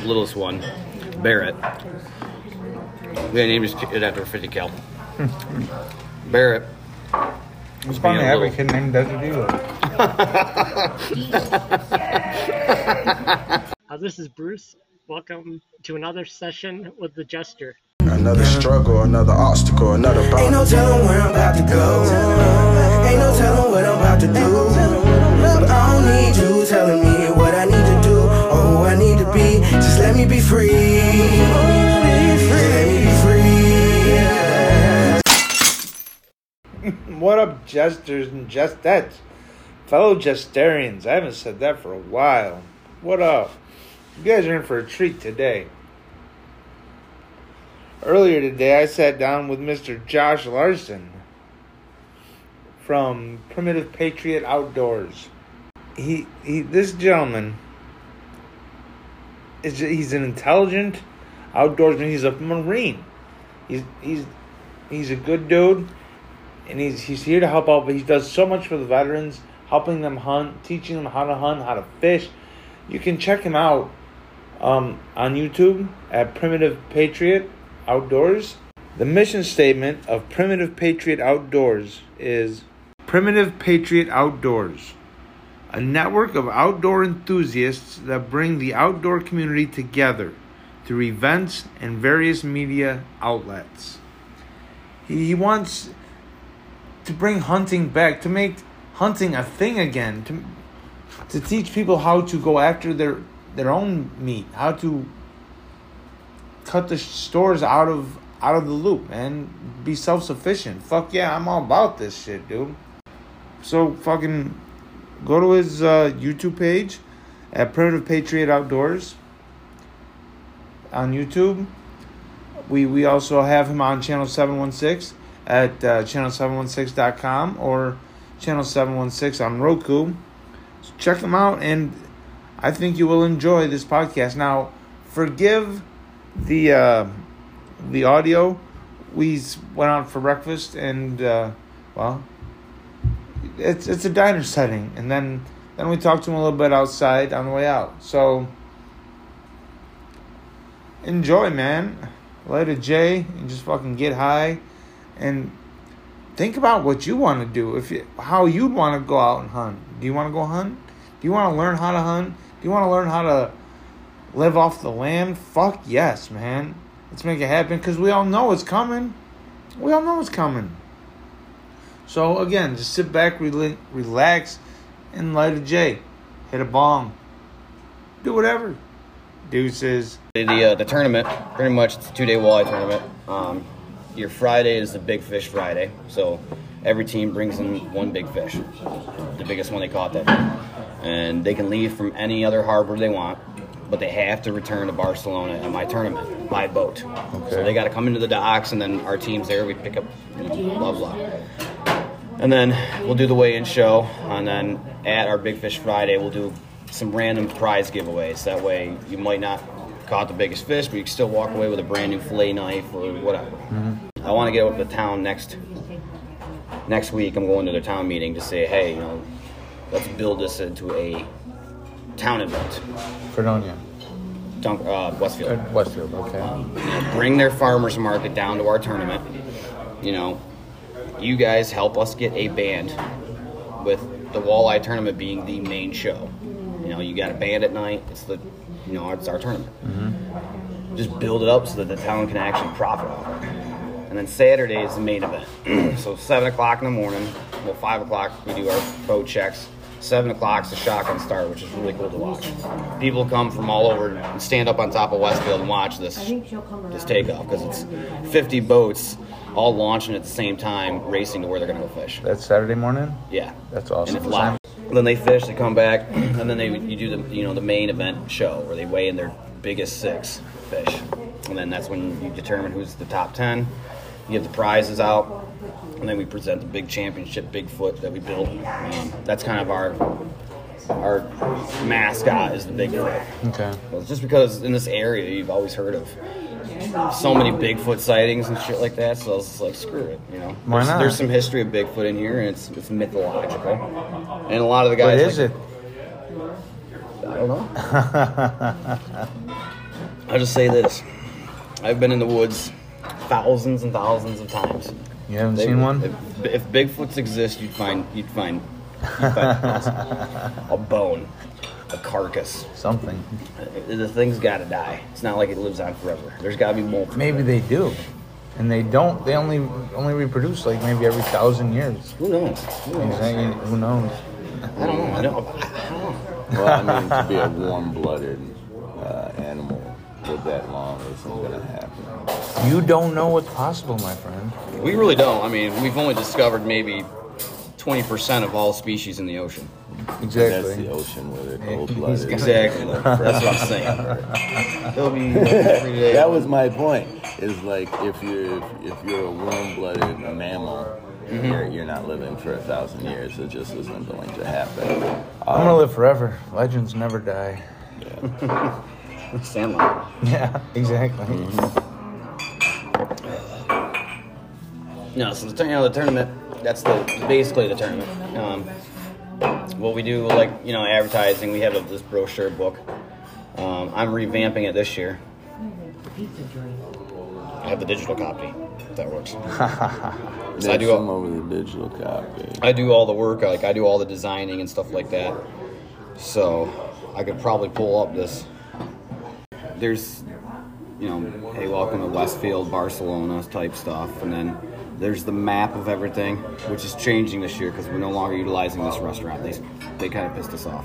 littlest one, Barrett. We named his kid after a 50 cal. Barrett. It's funny to have a kid named Desert Eagle. This is Bruce. Welcome to another session with the Jester. Another struggle, another obstacle, another problem. Ain't no telling where I'm about to go. Ain't no telling what I'm about to do. But I don't need you telling me what I need to do or who I need to be. Just let me be free. Let me be free. What up, jesters and jestettes? Fellow jestarians, I haven't said that for a while. What up? You guys are in for a treat today. Earlier today, I sat down with Mr. Josh Larson from Primitive Patriot Outdoors. This gentleman he's an intelligent outdoorsman. He's a Marine. He's a good dude, and he's here to help out. But he does so much for the veterans, helping them hunt, teaching them how to hunt, how to fish. You can check him out on YouTube at Primitive Patriot Outdoors. The mission statement of Primitive Patriot Outdoors is Primitive Patriot Outdoors, a network of outdoor enthusiasts that bring the outdoor community together through events and various media outlets. He wants to bring hunting back, to make hunting a thing again, to teach people how to go after their own meat, how to cut the stores out of the loop and be self-sufficient. Fuck yeah, I'm all about this shit, dude. So fucking go to his YouTube page at Primitive Patriot Outdoors on YouTube. We also have him on Channel 716 at channel716.com or Channel 716 on Roku. So check him out, and I think you will enjoy this podcast. Now, forgive the audio. We went out for breakfast, and it's a diner setting, and then we talked to him a little bit outside on the way out. So enjoy, man. Light a J and just fucking get high, and think about what you want to do. How you'd want to go out and hunt. Do you want to go hunt? Do you want to learn how to hunt? Do you want to learn how to live off the land? Fuck yes, man. Let's make it happen, because we all know it's coming. We all know it's coming. So, again, just sit back, relax, and light a J. Hit a bong. Do whatever. Deuces. The tournament, pretty much it's a 2-day walleye tournament. Your Friday is the Big Fish Friday. So every team brings in one big fish. The biggest one they caught that day. And they can leave from any other harbor they want, but they have to return to Barcelona at my tournament by boat. Okay. So they got to come into the docks, and then our team's there. We pick up, blah, blah. And then we'll do the weigh-in show, and then at our Big Fish Friday, we'll do some random prize giveaways. That way you might not caught the biggest fish, but you can still walk away with a brand new fillet knife or whatever. Mm-hmm. I want to get up to town next week. I'm going to the town meeting to say, hey, let's build this into a town event. Fredonia. Westfield. Westfield, okay. Bring their farmers market down to our tournament. You guys help us get a band, with the walleye tournament being the main show. You got a band at night. It's it's our tournament. Mm-hmm. Just build it up so that the town can actually profit off it. And then Saturday is the main event. So 7 o'clock in the morning, 5 o'clock we do our boat checks. 7 o'clock is the shotgun start, which is really cool to watch. People come from all over and stand up on top of Westfield and watch this takeoff, because it's 50 boats all launching at the same time, racing to where they're going to go fish. That's Saturday morning? Yeah. That's awesome. And it's live. Then they fish, they come back, and then you do the main event show where they weigh in their biggest 6 fish. And then that's when you determine who's the top 10. You give the prizes out, and then we present the big championship Bigfoot that we built. That's kind of our mascot is the Bigfoot. Okay. Well, just because in this area you've always heard of so many Bigfoot sightings and shit like that, so I was just like, screw it, Why not? There's some history of Bigfoot in here, and it's mythological. And a lot of the guys. What is it? I don't know. I'll just say this. I've been in the woods thousands and thousands of times. You haven't seen one? If Bigfoots exist, you'd find a bone, a carcass. Something. The thing's got to die. It's not like it lives on forever. There's got to be multiple. Maybe they do. And they don't. They only reproduce like maybe every 1,000 years. Who knows? Exactly. Who knows? I don't know. I don't know. Well, I mean, to be a warm-blooded animal for that long isn't going to happen. You don't know what's possible, my friend. We really don't. I mean, we've only discovered maybe 20% of all species in the ocean. Exactly. That's the ocean where they're cold-blooded. Exactly. That's what I'm saying. They'll be every day. That was my point. Is like if you're a warm-blooded mammal, you're not living for 1,000 years. It just isn't going to happen. I'm gonna live forever. Legends never die. Yeah. Sandlot. Yeah, exactly. No, so the tournament. That's basically the tournament. What we do, like advertising. We have this brochure book. I'm revamping it this year. I have the digital copy. If that works. So I do some over the digital copy. I do all the work. Like I do all the designing and stuff like that. So I could probably pull up this. There's, hey, welcome to Westfield, Barcelona type stuff, and then there's the map of everything, which is changing this year because we're no longer utilizing this restaurant. They kind of pissed us off.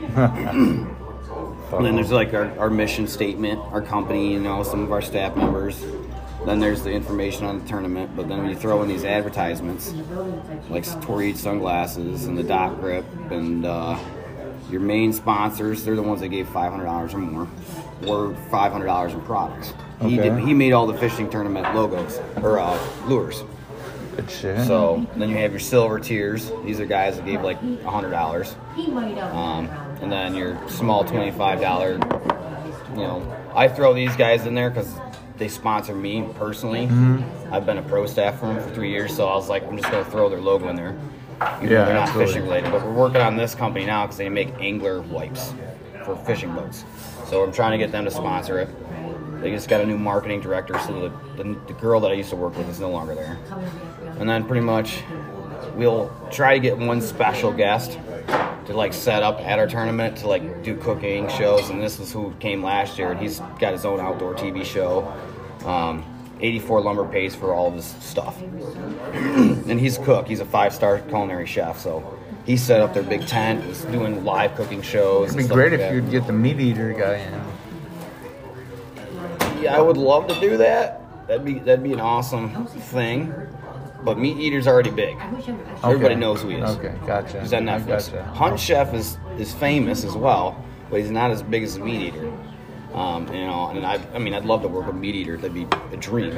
And then there's like our mission statement, our company, some of our staff members. Then there's the information on the tournament, but then when you throw in these advertisements, like Tori sunglasses and the Doc Grip and your main sponsors, they're the ones that gave $500 or more, or $500 in products. Okay. He made all the fishing tournament logos, or lures. Good shit. So then you have your silver tiers. These are guys that gave like $100. And then your small $25, I throw these guys in there because they sponsor me personally. I've been a pro staff for them for 3 years, so I was like, I'm just going to throw their logo in there. They're not fishing related, but we're working on this company now because they make angler wipes for fishing boats. So I'm trying to get them to sponsor it. They just got a new marketing director, so the girl that I used to work with is no longer there. And then pretty much we'll try to get one special guest to like set up at our tournament to like do cooking shows, and this is who came last year, and he's got his own outdoor TV show. 84 Lumber pays for all of his stuff. And he's a cook. He's a 5-star culinary chef, so he set up their big tent, was doing live cooking shows. It'd be great if you'd get the meat eater guy in. Yeah, I would love to do that. That'd be an awesome thing. But Meat Eater's already big. Everybody knows who he is. Okay, gotcha. He's on Netflix. Gotcha. Hunt Chef is famous as well, but he's not as big as Meat Eater. And I'd love to work with Meat Eater. That'd be a dream.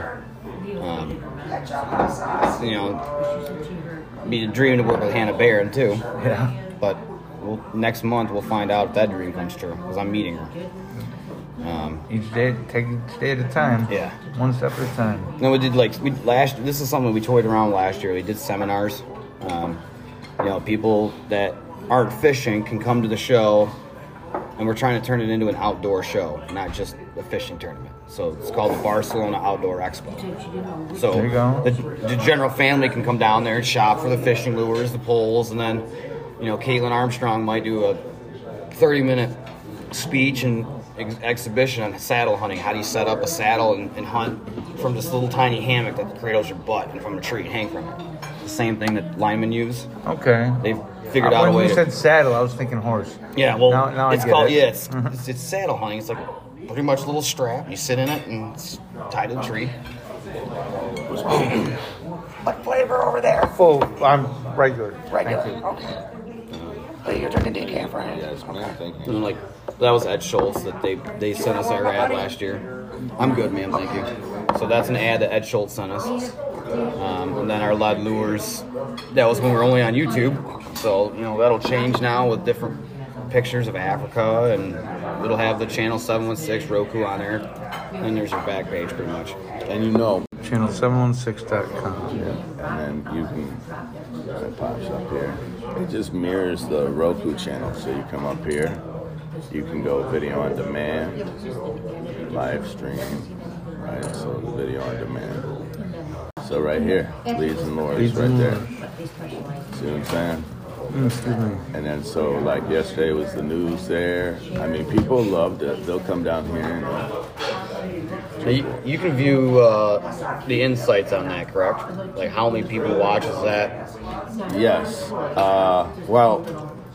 Be a dream to work with Hannah Barron too. Yeah. But next month we'll find out if that dream comes true because I'm meeting her. Each day, take each day at a time. Yeah. One step at a time. No, we did this is something we toyed around last year. We did seminars. People that aren't fishing can come to the show, and we're trying to turn it into an outdoor show, not just a fishing tournament. So it's called the Barcelona Outdoor Expo. So There you go. The general family can come down there and shop for the fishing lures, the poles, and then, Caitlin Armstrong might do a 30-minute speech and exhibition on saddle hunting. How do you set up a saddle and hunt from this little tiny hammock that cradles your butt and from a tree and hang from it? The same thing that linemen use. Okay. They've figured out a way When you to... said saddle, I was thinking horse. Yeah, well, Now I it's get called... it. Yeah, it's saddle hunting. It's like pretty much a little strap. You sit in it and it's tied to the tree. What flavor over there? Full. I'm regular. Regular. Thank you. Okay. You're drinking decaf, right? Yes, man. Thank you. And like that was Ed Schultz that they sent us our ad last year. I'm good, man. Thank you. So that's an ad that Ed Schultz sent us. And then our lead lures. That was when we were only on YouTube. So that'll change now with different pictures of Africa, and it'll have the channel 716 Roku on there. And there's your back page, pretty much. And Channel716.com. Yeah, and then you can, it pops up here. It just mirrors the Roku channel. So you come up here, you can go video on demand, live stream, right? So the video on demand. So right here, Leeds and Lords right there. See what I'm saying? And then so like yesterday was the news there. I mean, people loved it. They'll come down here and So you can view the insights on that, correct? Like how many people watches that? yes. Well,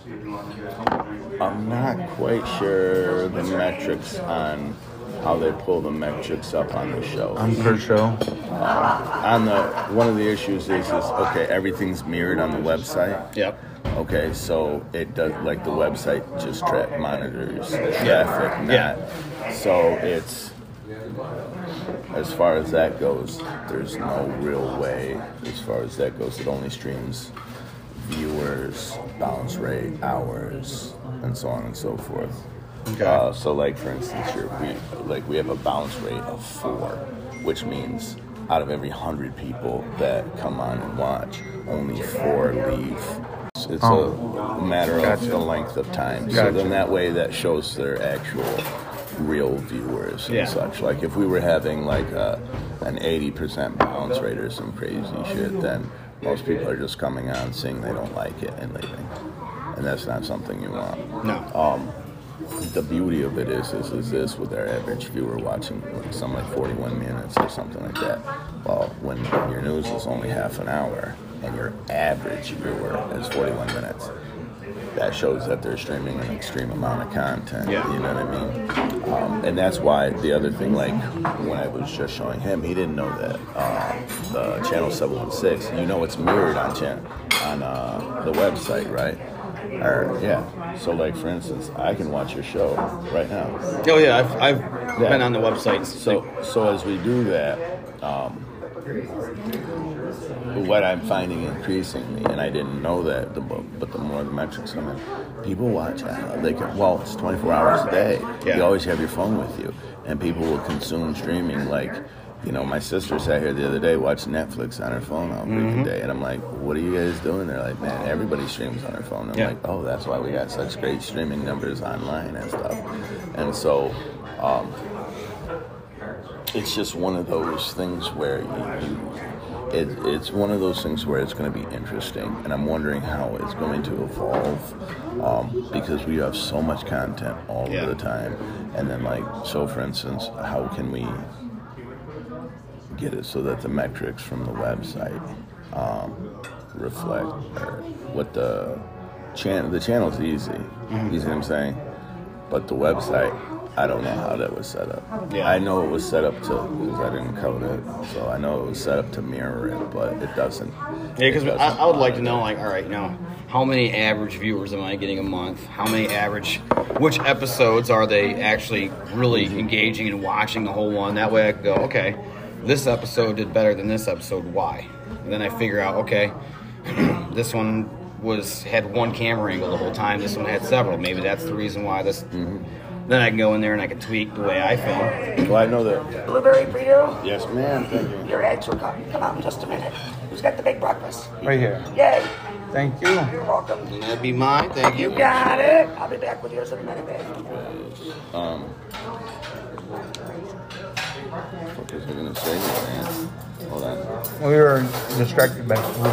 I'm not quite sure the metrics on how they pull the metrics up on the show. Per show. On the one of the issues is okay, everything's mirrored on the website. Yep. Okay, so it does like the website just monitors traffic, not so it's as far as that goes, there's no real way as far as that goes. It only streams viewers, bounce rate, hours, and so on and so forth. Okay. So like for instance, we have a bounce rate of 4, which means out of every 100 people that come on and watch, only 4 leave. It's a matter of the length of time. So then that way that shows their actual real viewers and such. Like if we were having like an 80% bounce rate or some crazy shit, then most people are just coming on, seeing they don't like it and leaving. And that's not something you want. No. The beauty of it is this with our average viewer watching something like 41 minutes or something like that. Well, when your news is only half an hour and your average viewer is 41 minutes, that shows that they're streaming an extreme amount of content. Yeah. You know what I mean? And that's why the other thing, like when I was just showing him, he didn't know that the channel 716, you know, it's mirrored on the website, right? Or, yeah. So, like for instance, I can watch your show right now. Oh yeah, I've been on the website. So as we do that, what I'm finding increasingly, and I didn't know that, but the more the metrics come in, people watch. It's 24 hours a day. Yeah. You always have your phone with you, and people will consume streaming. Like, you know, my sister sat here the other day, watched Netflix on her phone all freaking day, and I'm like, "What are you guys doing?" They're like, "Man, everybody streams on their phone." I'm like, "Oh, that's why we got such great streaming numbers online and stuff." And so, it's just one of those things where it's one of those things where it's going to be interesting, and I'm wondering how it's going to evolve, because we have so much content all the time, and then like, so for instance, how can we get it so that the metrics from the website reflect what the channel's easy, you see what I'm saying? But the website, I don't know how that was set up. Yeah. I know it was set up to, because I didn't code it, so I know it was set up to mirror it, but it doesn't. Yeah, because I would like to know, like, all right, now, how many average viewers am I getting a month? How many which episodes are they actually really engaging and watching the whole one? That way I can go, okay, this episode did better than this episode, why? And then I figure out, okay, this one had one camera angle the whole time, this one had several. Maybe that's the reason why this... Then I can go in there and I can tweak the way I film. Well, I know that. Blueberry for you. Yes, ma'am. Thank you. Your eggs will come out in just a minute. Who's got the big breakfast? Right here. Yay. Thank you. You're welcome. And that'd be mine, thank you. You got it. I'll be back with yours in a minute, babe. What was I going to say, man? Hold on. We were distracted by food.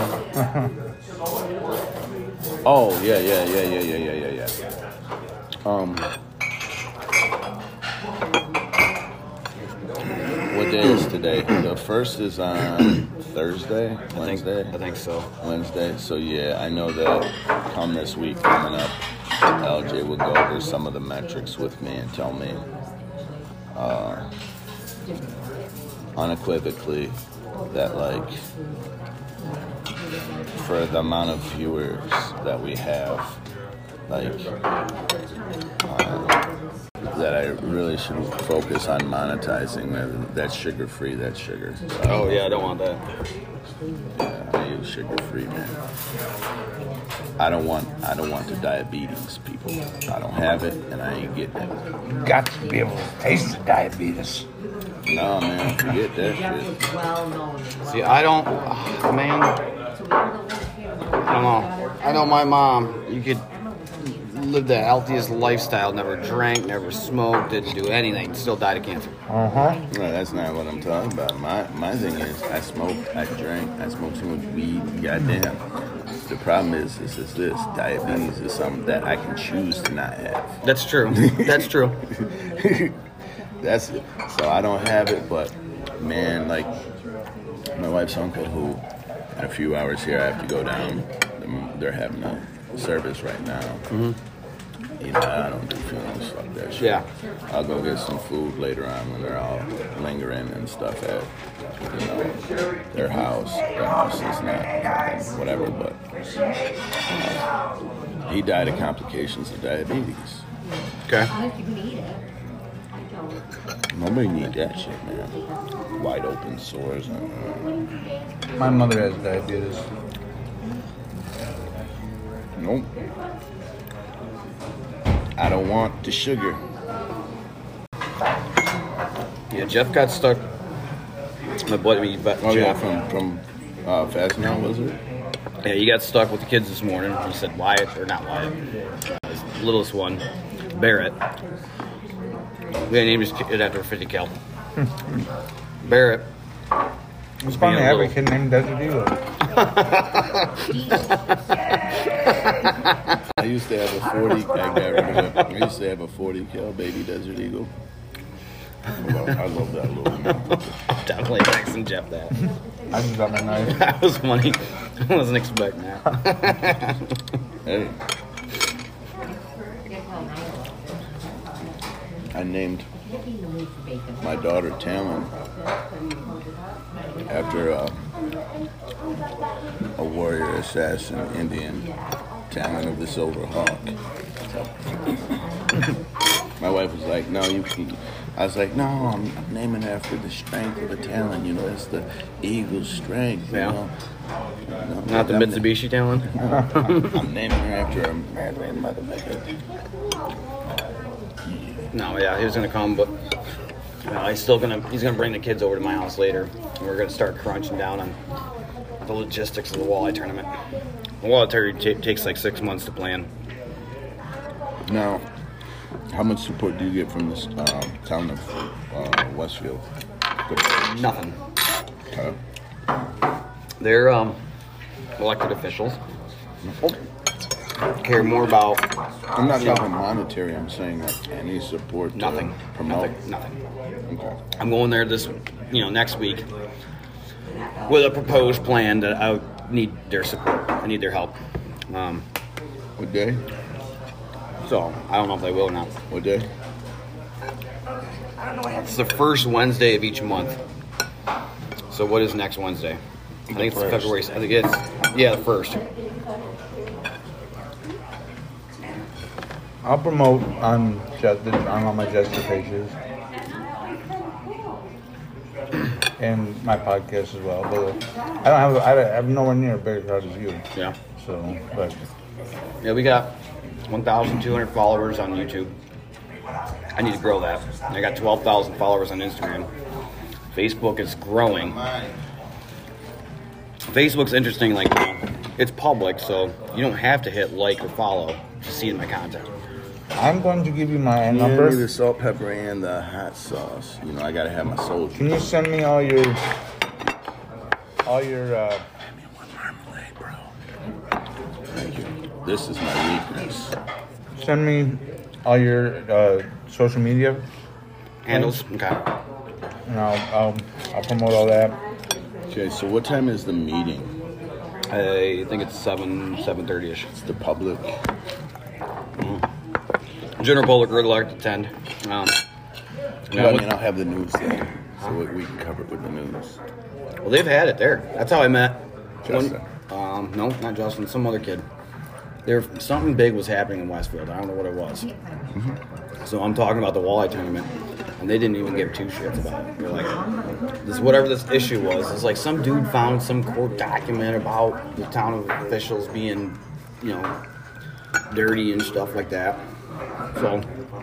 Oh, yeah. What day is today? The first is on Thursday, Wednesday? I think so. Wednesday. So, yeah, I know that come this week coming up, LJ will go over some of the metrics with me and tell me unequivocally that, like, for the amount of viewers that we have, like, that I really should focus on monetizing. That's sugar-free, that's sugar. So, Oh, yeah, I don't want that. yeah, I use sugar-free, man. I don't want the diabetes, people. I don't have it, and I ain't getting it. Got to be able to taste the diabetes. No, man, forget that shit. See, I don't, man, I don't know. I know my mom, you lived the healthiest lifestyle, never drank, never smoked, didn't do anything, still died of cancer. No, that's not what I'm talking about. My thing is, I smoked, I drank, I smoked so much weed. Goddamn. The problem is this: diabetes is something that I can choose to not have. That's true. That's true. That's it. So I don't have it, but man, like my wife's uncle, who in a few hours here I have to go down. They're having a service right now. Mm-hmm. You know, I don't do funerals, fuck that shit. Yeah. I'll go get some food later on when they're all lingering and stuff at, you know, their house. Their house is not whatever, but he died of complications of diabetes. Okay. Nobody need that shit, man. Wide open sores. My mother has diabetes. Nope. I don't want the sugar. Yeah, Jeff got stuck. My buddy, Oh yeah, Jeff. from Fast Now, was it? Yeah, he got stuck with the kids this morning. He said Wyatt, or not Wyatt, his littlest one, Barrett. We named his kid after a 50 cal. Barrett. It's funny, being a every little- kid named Desert Eagle. I used to have a 40. I got rid of it. I used to have a 40 cal baby Desert Eagle. I love that little animal. Definitely texting Jeff that. I just got my knife. That was funny. I wasn't expecting that. Hey. I named my daughter Talon after a warrior assassin Indian, Talon of the Silver Hawk. My wife was like, no, you can. I was like, no, I'm naming her after the strength of the Talon. You know, it's the eagle's strength. You Yeah. know? Not the Mitsubishi Talon. I'm naming her after a manly motherfucker. No, yeah, he was gonna come, but he's gonna bring the kids over to my house later, and we're gonna start crunching down on the logistics of the walleye tournament. The walleye tournament takes like 6 months to plan. Now, how much support do you get from this town of Westfield? Nothing. Okay. They're elected officials. Care more about I'm not talking monetary. I'm saying like any support. To nothing. Promote. Nothing. Okay. I'm going there next week with a proposed plan that I need their support. I need their help. What day? So I don't know if they will or not. What day? It's the first Wednesday of each month. So what is next Wednesday? I think it's February. I think it's the first. I'll promote on all my Jester pages and my podcast as well. But I have nowhere near a bigger crowd as you. Yeah. So, but Yeah, we got 1,200 followers on YouTube. I need to grow that. I got 12,000 followers on Instagram. Facebook is growing. Facebook's interesting, like, it's public, so you don't have to hit like or follow to see my content. I'm going to give you my Give me number. the salt, pepper, and the hot sauce. You know, I gotta have my soldier. Can you send me all your Give me one marmalade, bro. Thank you. This is my weakness. send me all your social media, Handles? Okay. and I'll promote all that. Okay, so what time is the meeting? I think it's 7:30ish. It's the public. General public would like to attend. And I'll have the news there, so we can cover it with the news. Well, they've had it there. That's how I met. Justin. No, not Justin. Some other kid. Something big was happening in Westfield. I don't know what it was. So I'm talking about the walleye tournament, and they didn't even give two shits about it. They're like, whatever this issue was, it's like some dude found some court document about the town officials being, dirty and stuff like that. So,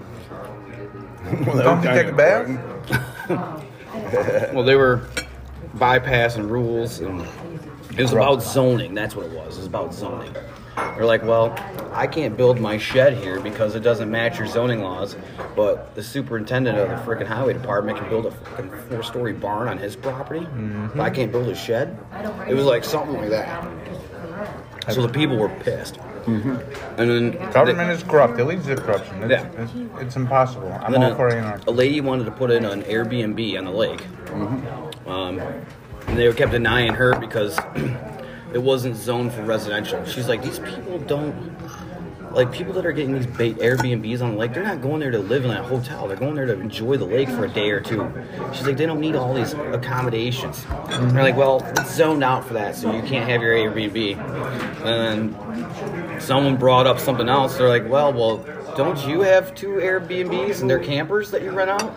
Don't you take a bath? well, they were bypassing rules and It was about zoning. That's what it was. It was about zoning. They're like, well, I can't build my shed here because it doesn't match your zoning laws, but the superintendent of the freaking highway department can build a fucking 4-story barn on his property. But I can't build a shed. It was like something like that. So the people were pissed. And then Government is corrupt. It leads to corruption. It's impossible. I'm all for anarchy. a lady wanted to put in an Airbnb on the lake. And they kept denying her because it wasn't zoned for residential. She's like, these people don't, like people that are getting these Airbnbs on the lake, they're not going there to live in a hotel. They're going there to enjoy the lake for a day or two. She's like, they don't need all these accommodations. And they're like, well, it's zoned out for that, so you can't have your Airbnb. And then someone brought up something else. They're like, well, don't you have 2 Airbnbs and they're campers that you rent out?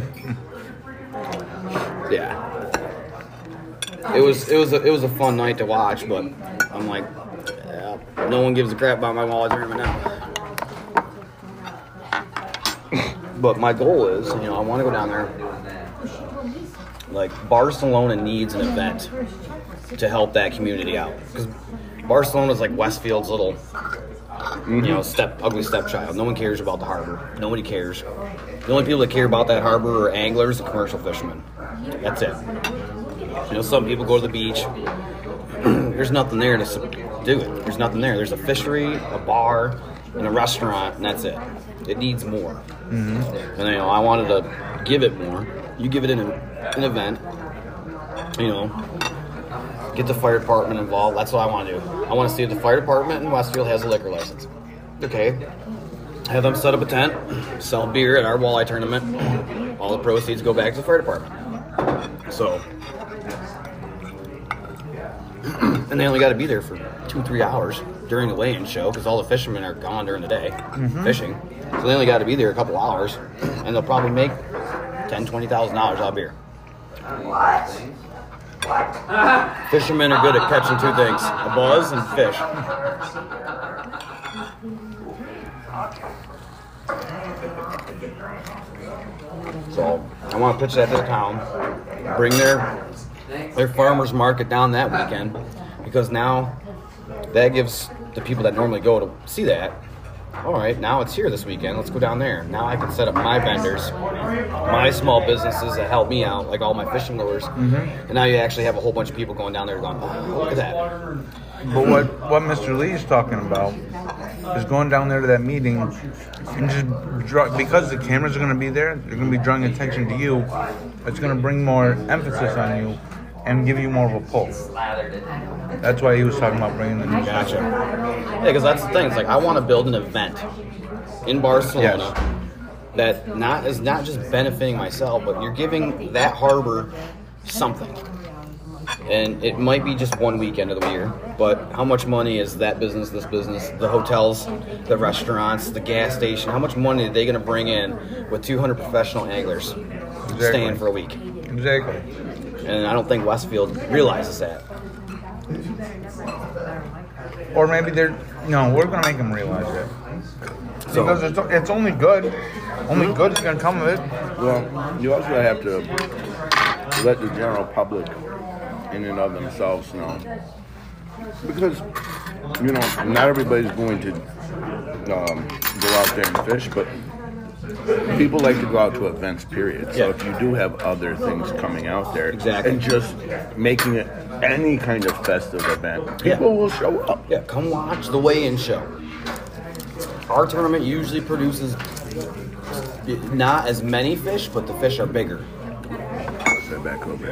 Yeah. It was a fun night to watch, but I'm like, yeah, no one gives a crap about my walleye tournament now. But my goal is, I want to go down there. Like, Barcelona needs an event to help that community out, because Barcelona's like Westfield's little, ugly stepchild. No one cares about the harbor. Nobody cares. The only people that care about that harbor are anglers and commercial fishermen. That's it. Some people go to the beach. There's nothing there to do it. There's nothing there. There's a fishery, a bar, and a restaurant, and that's it. It needs more. And I wanted to give it more. You give it an event. Get the fire department involved. That's what I want to do. I want to see if the fire department in Westfield has a liquor license. Okay. Have them set up a tent, sell beer at our walleye tournament. All the proceeds go back to the fire department. So, and they only got to be there for 2-3 hours during the weigh-in show because all the fishermen are gone during the day fishing. So they only got to be there a couple hours, and they'll probably make $10,000-$20,000 out of beer. Fishermen are good at catching 2 things: a buzz and fish. So I want to pitch that to the town, bring their farmers market down that weekend, because now that gives the people that normally go to see that, all right, now it's here this weekend, let's go down there. Now I can set up my vendors, my small businesses that help me out, like all my fishing lures, and now you actually have a whole bunch of people going down there going, oh, look at that. But what Mr. Lee is talking about is going down there to that meeting and just because the cameras are going to be there, they're going to be drawing attention to you. It's going to bring more emphasis on you and give you more of a pull. That's why he was talking about bringing the new. Gotcha. Yeah, because that's the thing. It's like I want to build an event in Barcelona that is not just benefiting myself, but you're giving that harbor something. And it might be just one weekend of the year, but how much money is that business, this business, the hotels, the restaurants, the gas station, how much money are they going to bring in with 200 professional anglers staying for a week? Exactly. And I don't think Westfield realizes that. Or maybe we're going to make them realize it. So, because it's only good. Only good is going to come of it. Well, you also have to let the general public in and of themselves know, because not everybody's going to go out there and fish, but people like to go out to events, period. So if you do have other things coming out there, and just making it any kind of festive event, people will show up. Yeah, come watch the weigh-in show. Our tournament usually produces not as many fish, but the fish are bigger. Back over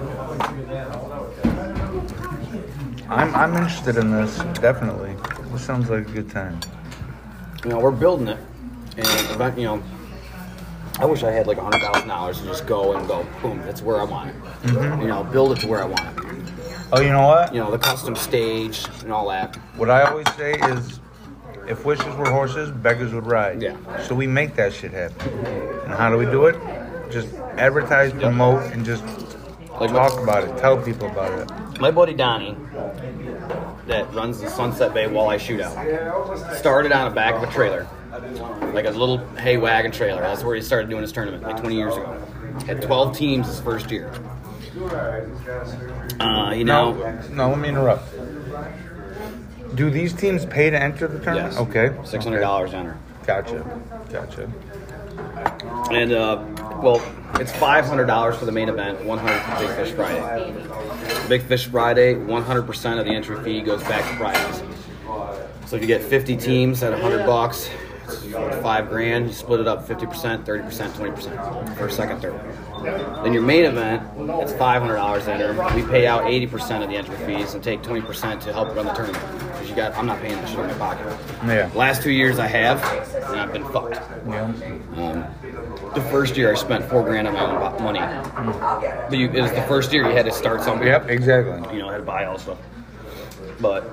I'm interested in this, definitely. This sounds like a good time. We're building it, and I wish I had like $100,000 to just go, boom, that's where I want it. Build it to where I want it. Oh, you know what? The custom stage and all that. What I always say is, if wishes were horses, beggars would ride. Yeah. So we make that shit happen. And how do we do it? Just advertise, promote, and just talk about it. Tell people about it. My buddy Donnie, that runs the Sunset Bay Walleye Shootout, started on the back of a trailer, like a little hay wagon trailer. That's where he started doing his tournament, like 20 years ago. Had 12 teams his first year. You know, No, let me interrupt. Do these teams pay to enter the tournament? yes. Okay. $600 enter. Gotcha. And, well, it's $500 for the main event, $100 for Big Fish Friday. Big Fish Friday, 100% of the entry fee goes back to prizes. So if you get 50 teams at $100, it's $5,000. You split it up 50%, 30%, 20%. First, second, third. Then your main event, it's $500 enter. We pay out 80% of the entry fees and take 20% to help run the tournament. Because I'm not paying that shit in my pocket. Yeah. Last 2 years I have, and I've been fucked. Yeah. The first year I spent $4,000 on my own money. But it was the first year you had to start something. Yep, exactly. You know, I had to buy all stuff. But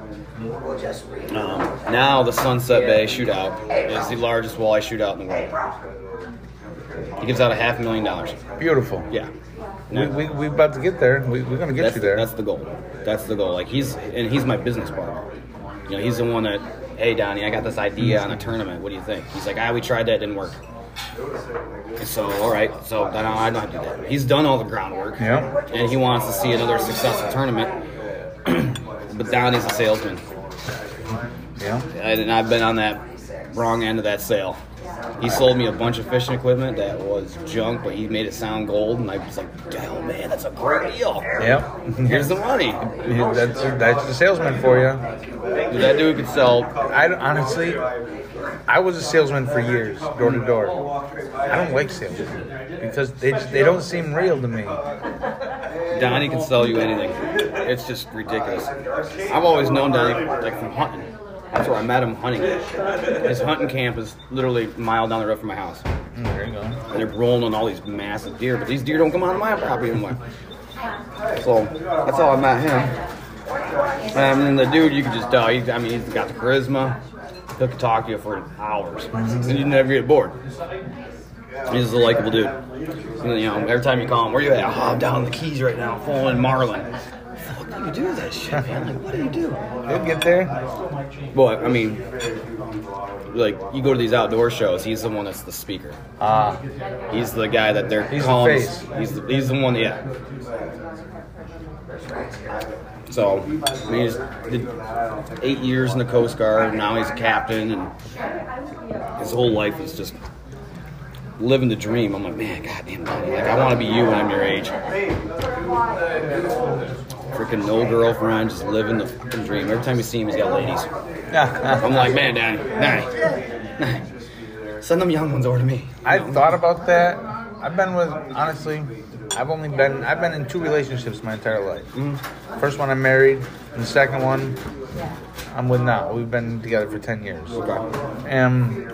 now the Sunset Bay Shootout is the largest walleye shootout in the world. He gives out $500,000. Beautiful. Yeah. We about to get there. We're gonna get you there. That's the goal. That's the goal. Like he's my business partner. You know, he's the one that, hey Donnie, I got this idea on a tournament. What do you think? He's like, we tried that, didn't work. So all right, so then I don't have to do that. He's done all the groundwork. Yeah. And he wants to see another successful tournament. But Donnie's a salesman. Yeah. And I've been on that wrong end of that sale. He sold me a bunch of fishing equipment that was junk, but he made it sound gold, and I was like, "Hell, man, that's a great deal." Yep. Here's the money. That's the salesman for you. Dude, that dude could sell. Honestly, I was a salesman for years, door to door. I don't like salesmen because they don't seem real to me. Donnie can sell you anything. It's just ridiculous. I've always known Donnie like from hunting. That's where I met him hunting. His hunting camp is literally a mile down the road from my house. There you go. And they're rolling on all these massive deer, but these deer don't come on my property anymore. So that's how I met him. And then the dude, you could just tell. He's got the charisma. He could talk to you for hours, and you never get bored. He's a likable dude. And then, every time you call him, where you at? I'm down in the Keys right now, falling Marlin. Fuck, do you do that shit, man? Like, what do you do? He'll get there. Well, like, you go to these outdoor shows, he's the one that's the speaker. He's the guy that they're calling. He's the face. He's the one, yeah. So, he's did 8 years in the Coast Guard, and now he's a captain, and his whole life is just living the dream. I'm like, man, goddamn, Donnie, like, I want to be you when I'm your age. Freaking no girlfriend, just living the fucking dream. Every time you see him, he's got ladies. I'm like, man, Donnie, send them young ones over to me. I've thought about that. I've been in 2 relationships my entire life. First one I'm married, and the second one I'm with now. We've been together for 10 years. Okay. And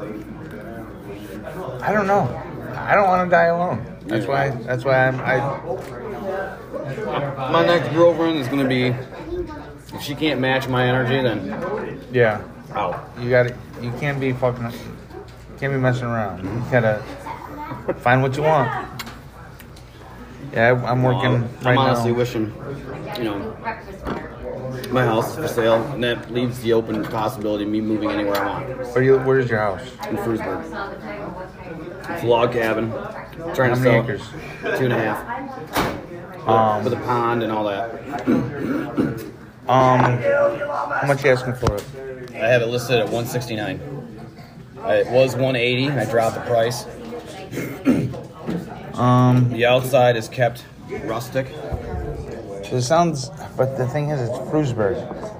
I don't know. I don't want to die alone. That's why my next girlfriend is going to be, if she can't match my energy, then yeah. out. You can't be messing around. You gotta find what you want. Yeah, I'm working right now. I'm honestly wishing, my house is for sale, and that leaves the open possibility of me moving anywhere I want. Where's your house? In Frewsburg. It's a log cabin. Trying How to many sell acres? 2.5. With a pond and all that. How much you asking for it? I have it listed at $169. It was $180. I dropped the price. The outside is kept rustic. It sounds, but the thing is, it's Frewsburg.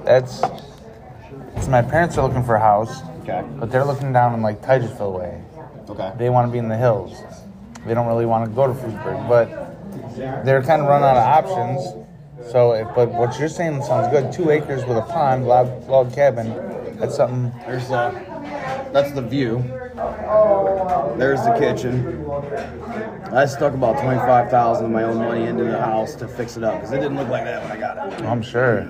So my parents are looking for a house, Okay. but they're looking down in like Tigersville way. Okay. They want to be in the hills. They don't really want to go to Frewsburg, but they're kind of run out of options. So, but what you're saying sounds good. 2 acres with a pond, log cabin. That's something. That's the view. There's the kitchen. I stuck about $25,000 of my own money into the house to fix it up because it didn't look like that when I got it. I'm sure.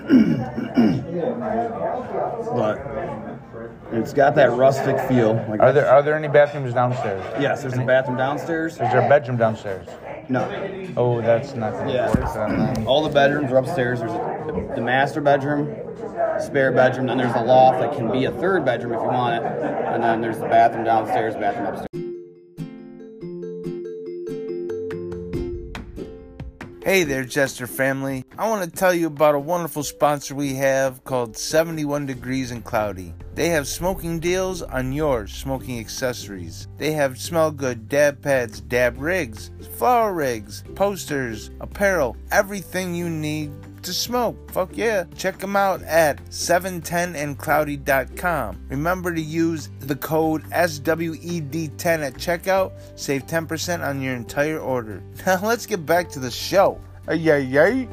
But it's got that rustic feel. Like Are there any bathrooms downstairs? yes, there's a bathroom downstairs. Is there a bedroom downstairs? No. Oh, that's not going to Yeah. work. Then. All the bedrooms are upstairs. There's the master bedroom, spare bedroom, then there's a loft that can be a 3rd bedroom if you want it, and then there's the bathroom downstairs, bathroom upstairs. Hey there, Jester family. I want to tell you about a wonderful sponsor we have called 71 Degrees and Cloudy. They have smoking deals on your smoking accessories. They have smell good dab pads, dab rigs, flower rigs, posters, apparel, everything you need to smoke. Fuck yeah. Check them out at 710andcloudy.com. Remember to use the code SWED10 at checkout. Save 10% on your entire order. Now let's get back to the show. Yay.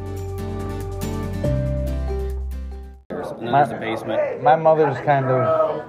And then there's the basement. My mother's kind of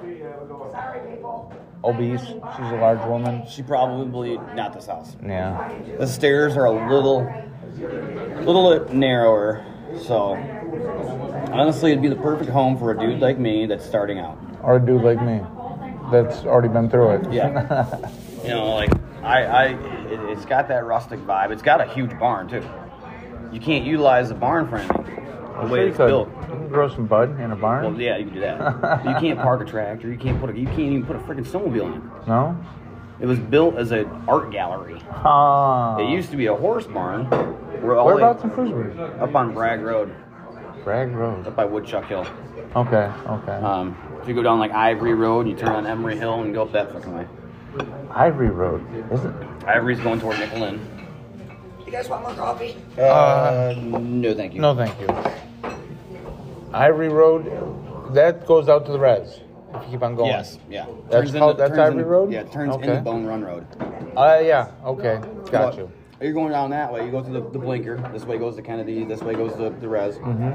obese. She's a large woman. She probably not this house. Yeah. The stairs are a little bit narrower, so honestly, it'd be the perfect home for a dude like me that's starting out. Or a dude like me that's already been through it. Yeah. You know, like it's got that rustic vibe. It's got a huge barn too. You can't utilize the barn for anything. The way it's built. You can grow some bud in a barn. Well, yeah, you can do that. You can't park a tractor. You can't even put a freaking snowmobile in it. No. It was built as an art gallery. It used to be a horse barn. Whereabouts in Frisbee? Up on Bragg Road. Bragg Road. Up by Woodchuck Hill. Okay. If you go down like Ivory Road, you turn on Emery Hill and go up that fucking way. Ivory Road, is it? Ivory's going toward Nickel Inn. You guys want more coffee? No, thank you. No, thank you. Ivory Road, that goes out to the res. If you keep on going. Yes, yeah. That's Ivory Road? Yeah, it turns into Bone Run Road. Yeah, okay. Got you. You're going down that way. You go through the blinker. This way goes to Kennedy. This way goes to the res. Mm-hmm.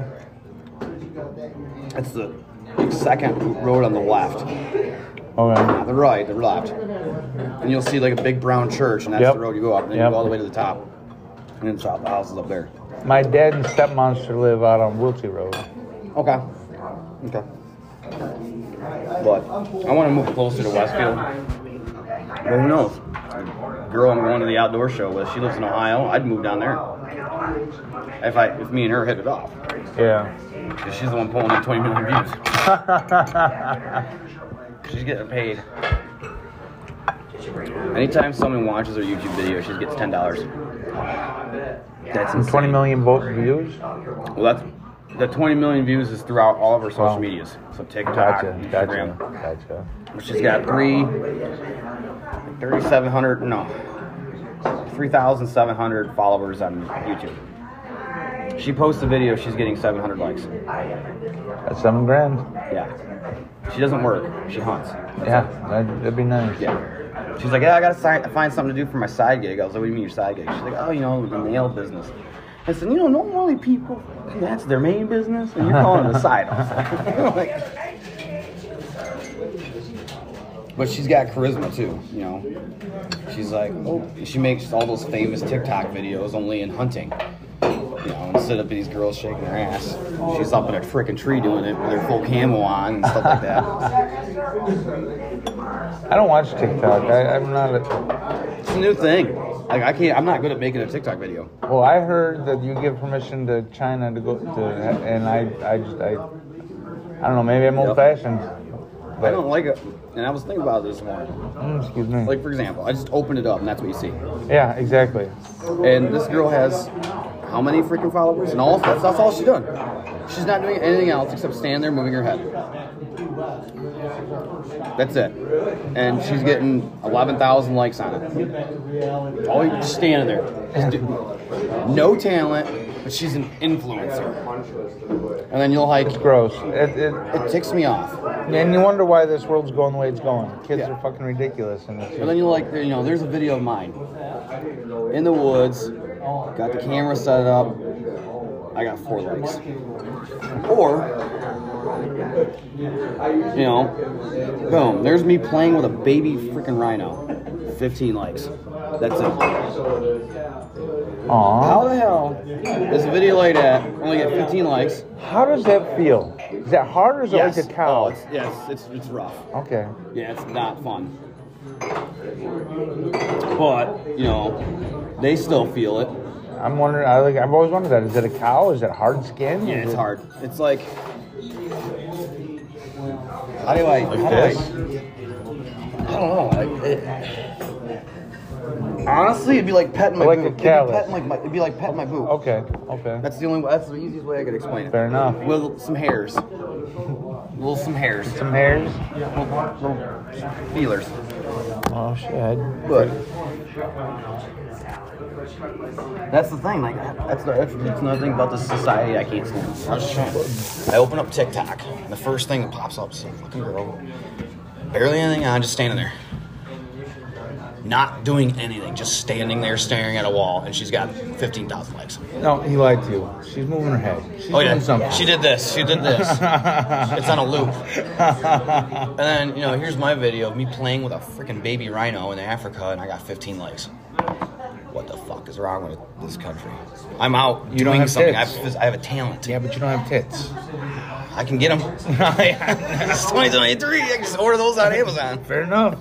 It's the second road on the left. Okay. Not the right, the left. And you'll see like a big brown church, and that's the road you go up. And then you go all the way to the top. And then the house is up there. My dad and stepmonster live out on Wiltsey Road. Okay. But I want to move closer to Westfield. But who knows? The girl I'm going to the outdoor show with, she lives in Ohio. I'd move down there. If me and her hit it off. Yeah. Because she's the one pulling in 20 million views. She's getting paid. Anytime someone watches her YouTube video, she gets $10. That's insane. 20 million views? Well, the 20 million views is throughout all of her social medias. So TikTok, Instagram. Gotcha. She's got 3,700 followers on YouTube. She posts a video, she's getting 700 likes. That's $7,000. Yeah. She doesn't work. She hunts. That'd be nice. Yeah. She's like, I gotta find something to do for my side gig. I was like, what do you mean your side gig? She's like, the nail business. I said, normally people, that's their main business, and you're calling it a side hustle. But she's got charisma too, She's like, she makes all those famous TikTok videos only in hunting. Instead of these girls shaking their ass, she's up in a freaking tree doing it with her full camo on and stuff like that. I don't watch TikTok. I'm not It's a new thing. Like I'm not good at making a TikTok video. Well, I heard that you give permission to China to go to, and I don't know. Maybe I'm old-fashioned. I don't like it. And I was thinking about this morning. Excuse me. Like, for example, I just opened it up, and that's what you see. Yeah, exactly. And this girl has how many freaking followers? And that's all she's doing. She's not doing anything else except standing there moving her head. That's it. And she's getting 11,000 likes on it. All just standing there. No talent, but she's an influencer. And then you'll It's gross. It ticks me off. And you wonder why this world's going the way it's going. Kids are fucking ridiculous. And then you're like, there's a video of mine. In the woods, got the camera set up. I got 4 likes. Or, boom, there's me playing with a baby freaking rhino. 15 likes. That's it. Aww. How the hell does a video like that only get 15 likes? How does that feel? Is that hard or is it like a cow? It's rough. Okay. Yeah, it's not fun. But, they still feel it. I'm wondering, I've always wondered that. Is it a cow? Is it hard skin? Yeah, it's hard. It's like, I don't know. Honestly, it'd be like petting my Like boob. a callus. It'd be like petting my boob. Okay. That's the easiest way I could explain it. Fair enough. With some hairs. Some hairs. Some hairs? Little feelers. Oh, shit. But that's the thing. Like that's another thing about this society I can't stand. I was just trying. I open up TikTok, and the first thing that pops up is some fucking girl, barely anything on, just standing there, not doing anything, just standing there staring at a wall, and she's got 15,000 likes. No, he lied to you. She's moving her head. She's doing something. She did this. It's on a loop. And then, here's my video of me playing with a freaking baby rhino in Africa, and I got 15 likes. What the fuck is wrong with this country? I'm out doing something. I have a talent. Yeah, but you don't have tits. I can get them. It's 2023. I can just order those on Amazon. Fair enough.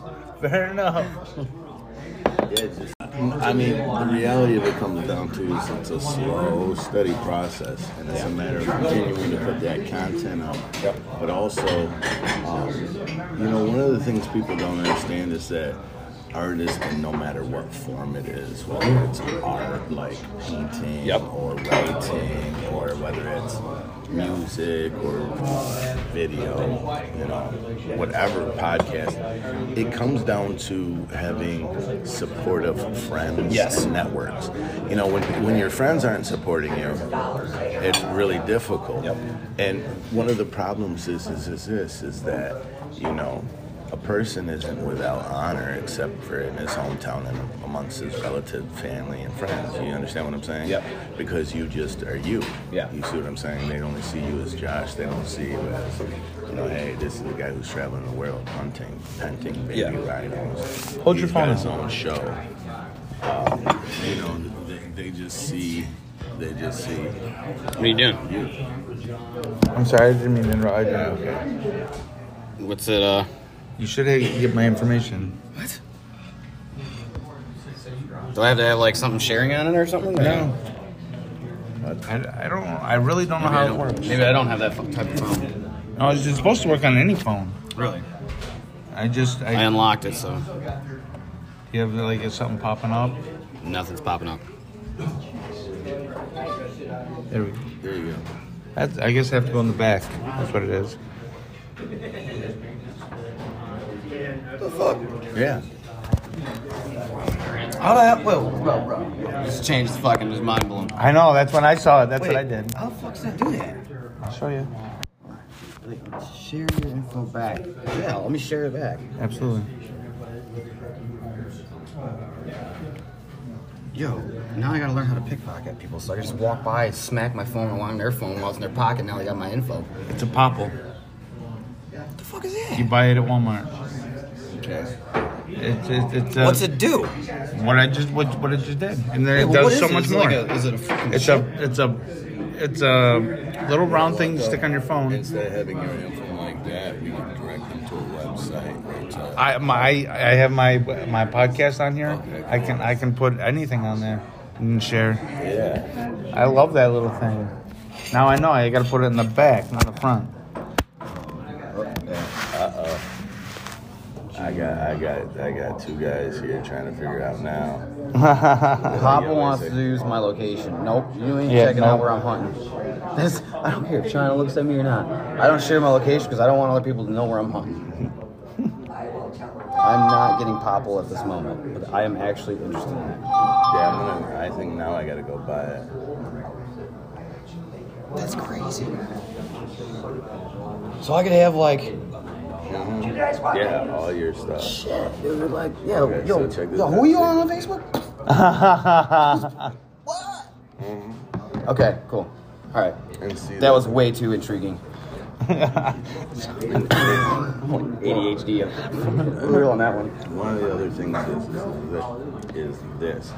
I mean, the reality of it comes down to is it's a slow, steady process, and it's a matter of continuing to put that content out. Yep. But also, one of the things people don't understand is that artists, and no matter what form it is, whether it's art like painting or writing, or whether it's music or video, whatever podcast, it comes down to having supportive friends and networks. When your friends aren't supporting you, it's really difficult. And one of the problems is that, a person isn't without honor except for in his hometown and amongst his relative family and friends. You understand what I'm saying? Yep. Because you just are you. Yeah. You see what I'm saying? They only see you as Josh. They don't see you as, hey, this is the guy who's traveling the world, hunting, penting, baby rhinos. Hold your He's phone got his up. own show. They just see. What are you doing? I'm sorry, I didn't mean to interrupt. What's it, You should get my information. What? Do I have to have, something sharing on it or something? No. I really don't know how it works. Maybe I don't have that type of phone. No, it's supposed to work on any phone. Really? I unlocked it, so you have something popping up? nothing's popping up. There we go. There you go. I guess I have to go in the back. That's what it is. What the fuck? Yeah. How the hell? Bro. Just changed the fucking, just mind blown. I know, that's when I saw it. That's what I did. How the fuck does that do that? I'll show you. Share your info back. Yeah, let me share it back. Absolutely. Yo, now I gotta learn how to pickpocket people. So I just walk by, smack my phone along their phone while it's in their pocket. Now they got my info. It's a popple. What the fuck is that? You buy it at Walmart. Okay. It's What's it do? What it just did, and then it does so much more. Is it a freaking It's a little round thing to stick on your phone. Instead of having your info like that, we can direct them to a website. I have my podcast on here. Okay. I can put anything on there and share. Yeah. I love that little thing. Now I know I got to put it in the back, not the front. I got two guys here trying to figure out now. Papa wants to use my location. Nope, you ain't checking out where I'm hunting. I don't care if China looks at me or not. I don't share my location because I don't want other people to know where I'm hunting. I'm not getting Popple at this moment, but I am actually interested in it. Yeah, I think now I gotta go buy it. That's crazy. So I could have Yeah, all your stuff. shit, dude. Yo, so check this who out. are you on Facebook? What? Okay, cool. All right. And see That was way too intriguing. ADHD. Real on that one. One of the other things is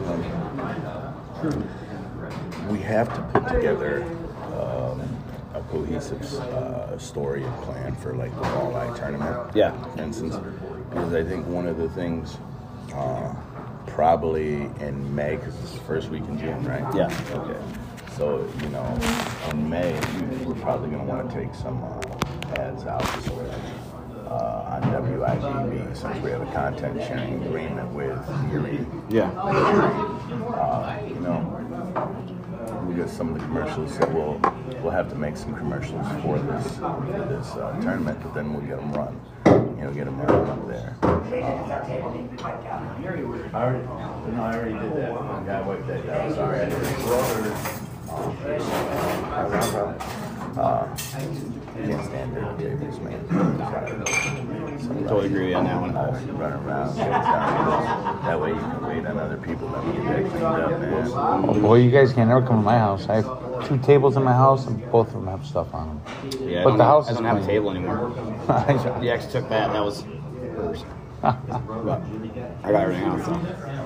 we have to put together a cohesive story and plan for the walleye tournament. Yeah. For instance, because I think one of the things probably in May, because it's the first week in June, right? Yeah. Okay. So, in May, we're probably going to want to take some ads out. on WIBB, since we have a content sharing agreement with Erie. Yeah. You know, we got some of the commercials, so we'll have to make some commercials for this tournament, but then we'll get them run. You know, get them running up there. I already did that. I wiped that down. Sorry. Can't stand dirty tables, man. Totally agree on that one. Run around, get down. That way you can wait on other people that will get that cleaned up, man. Well, you guys can never come to my house. I have 2 tables in my house, and both of them have stuff on them. Yeah, But the house I don't is have a clean. table anymore. The ex took that. That was hers. But I got everything else. So.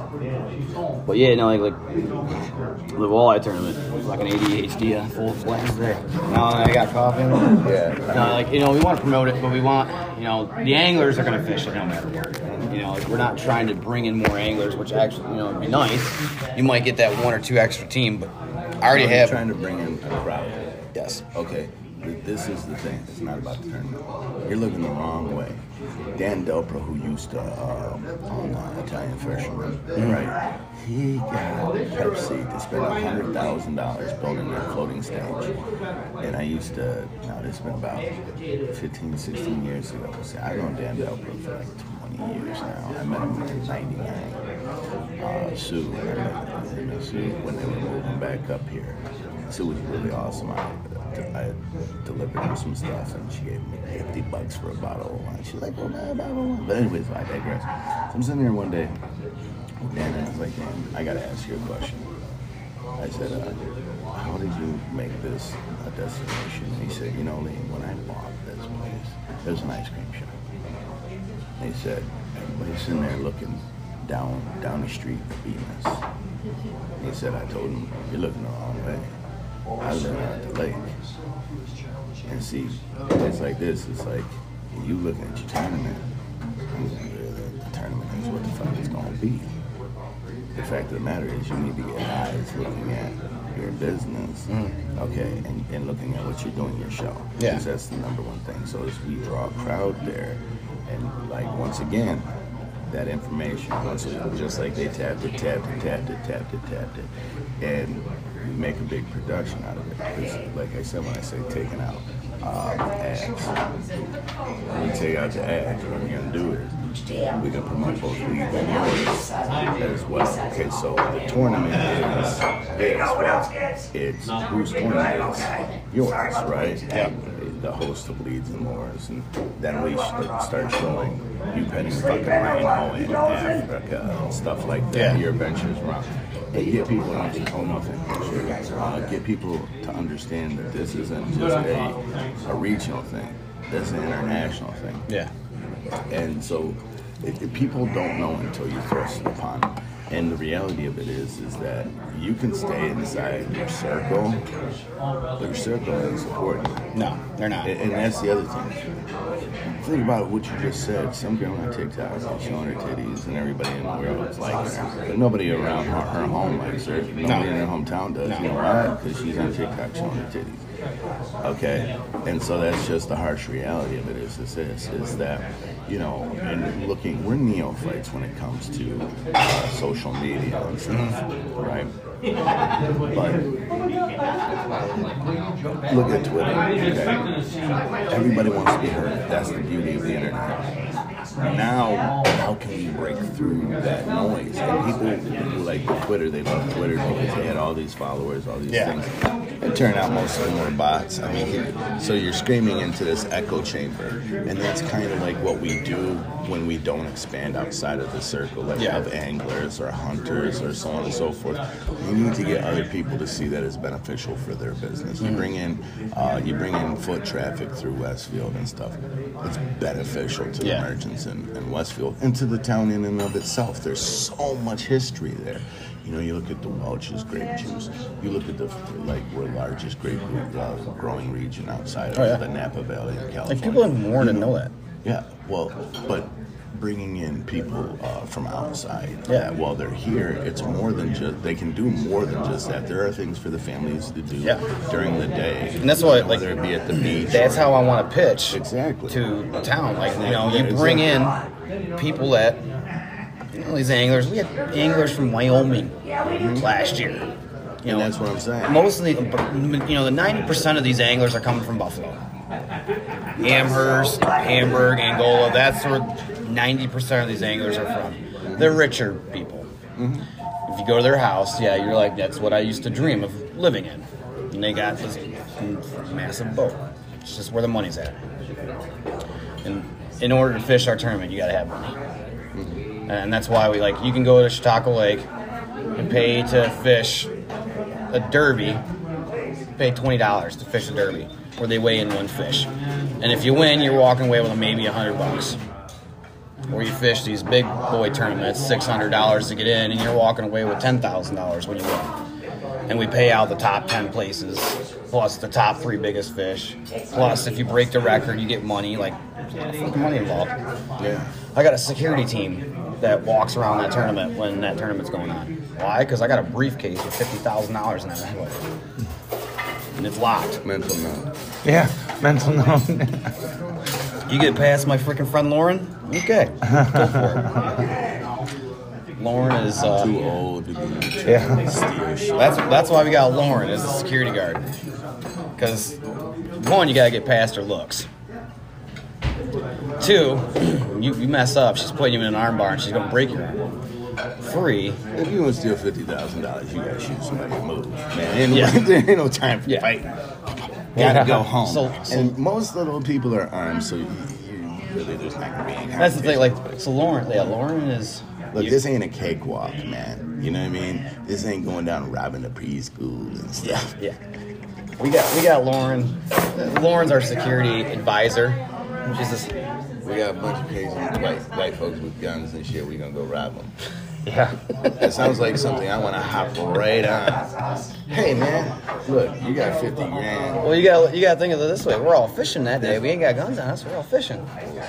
But yeah, no, like the walleye tournament, like an ADHD full flames there. Now I got coffee. Yeah. No, like, you know, we want to promote it, but we want, you know, the anglers are going to fish it no matter what. You know, like, we're not trying to bring in more anglers, which actually, you know, would be nice. You might get that 1 or 2 extra team, but I already have. Trying to bring in a crowd. Yes. Okay, this is the thing. It's not about the tournament. You're looking the wrong way. Dan Delpro, who used to own Italian Fisherman, right? He got Pepsi to spend $100,000 building their floating stage. And I used to, now this has been about 15, 16 years ago. So I've known Dan Delpro for like 20 years now. I met him in '99. Sue, I met him and Sue when they were moving back up here. Sue was really awesome. I delivered her some stuff, and she gave me $50 for a bottle of wine. She's like, oh, man, blah, blah, blah. But anyways, I digress. So I'm sitting there one day, and I was like, man, I got to ask you a question. I said, how did you make this a destination? And he said, you know, Lee, when I bought this place, there's an ice cream shop. And he said, everybody's sitting there looking down the street at Venus. He said, I told him, you're looking the wrong way. I live at the lake. And see, it's like this. It's like, you looking at your tournament, the tournament is what the fuck it's going to be. The fact of the matter is you need to get eyes looking at your business, okay, and looking at what you're doing, your show. Yeah. Because that's the number one thing. So as we draw a crowd there, and like, once again, that information, just like they tapped it, and we make a big production out of it. Because, like I said, when I say taking out ads, when we take out the ads, what we're going to do is we're going to promote both leagues and yours as well. Okay, so the tournament is this, right? It's whose tournament is yours, right? Yeah. The host of Leads and Moors, and then we start showing you petting fucking rhino in Africa and stuff like that. Yeah. Your adventures around. And get people to get people to understand that this isn't just a regional thing. This is an international thing. Yeah. And so people don't know until you thrust it upon them. And the reality of it is that you can stay inside your circle, but your circle isn't supporting you. No, they're not. And that's the other thing. Think about what you just said. Some girl on TikTok is showing her titties, and everybody in the world is liking her. But nobody around her home likes her. Nobody in her hometown does. You know why? Because she's on TikTok showing her titties. Okay? And so that's just the harsh reality of it is that, you know, and looking, we're neophytes when it comes to social media and stuff, right? But look at Twitter, okay? Everybody wants to be heard. That's the beauty of the internet. Now, how can we break through that noise? And people like Twitter, they love Twitter because they had all these followers, all these things. It turned out most of them were bots. I mean, so you're screaming into this echo chamber, and that's kind of like what we do when we don't expand outside of the circle, like of anglers or hunters or so on and so forth. You need to get other people to see that it's beneficial for their business. You bring in foot traffic through Westfield and stuff. It's beneficial to the merchants in Westfield and to the town in and of itself. There's so much history there. You know, you look at the Welch's grape juice. You look at we're largest grape growing region outside of the Napa Valley in California. Like, people in Warren didn't know that. Yeah, well, but bringing in people from outside. Yeah. While they're here, it's more than just, they can do more than just that. There are things for the families to do during the day. And that's what, whether it be at the beach. That's how I want to pitch Exactly. to town. Like, you know, you bring in people that, you know, these anglers. We had anglers from Wyoming last year. You know, And that's what I'm saying. Most of the, you know, the 90% of these anglers are coming from Buffalo. Amherst, Hamburg, Angola, that's where 90% of these anglers are from. They're richer people. If you go to their house, you're like, that's what I used to dream of living in. And they got this massive boat. It's just where the money's at. And in order to fish our tournament, you got to have money. And that's why we like, you can go to Chautauqua Lake and pay to fish a derby, pay $20 to fish a derby, where they weigh in one fish. And if you win, you're walking away with maybe $100. Or you fish these big boy tournaments, $600 to get in, and you're walking away with $10,000 when you win. And we pay out the top 10 places, plus the top 3 biggest fish. Plus, if you break the record, you get money. Like, there's a lot of fucking money involved. Yeah. I got a security team that walks around that tournament when that tournament's going on. Why? Because I got a briefcase with $50,000 in it. And it's locked. Mental note. Yeah, mental note. You get past my freaking friend Lauren? Okay. Go for it. Lauren is Too old to be steer shit. that's why we got Lauren as a security guard. Because one, you gotta get past her looks. 2, you mess up, she's putting you in an arm bar and she's gonna break your arm. 3, If you want to steal $50,000, you gotta shoot somebody and move. Man, there ain't no time for fight. Gotta go home. So- and most little people are armed, so you really just not gonna be in that's the thing. Like, competition. so Lauren is. Look, this ain't a cakewalk, man. You know what I mean? This ain't going down and robbing the preschool and stuff. Yeah. We got Lauren. Lauren's our security advisor. She's this. We got a bunch of crazy white folks with guns and shit. We gonna go rob them. Yeah. That sounds like something I want to hop right on. Hey, man, look, you got 50 grand. Well, you got to think of it this way. We're all fishing that day. We ain't got guns on us. We're all fishing.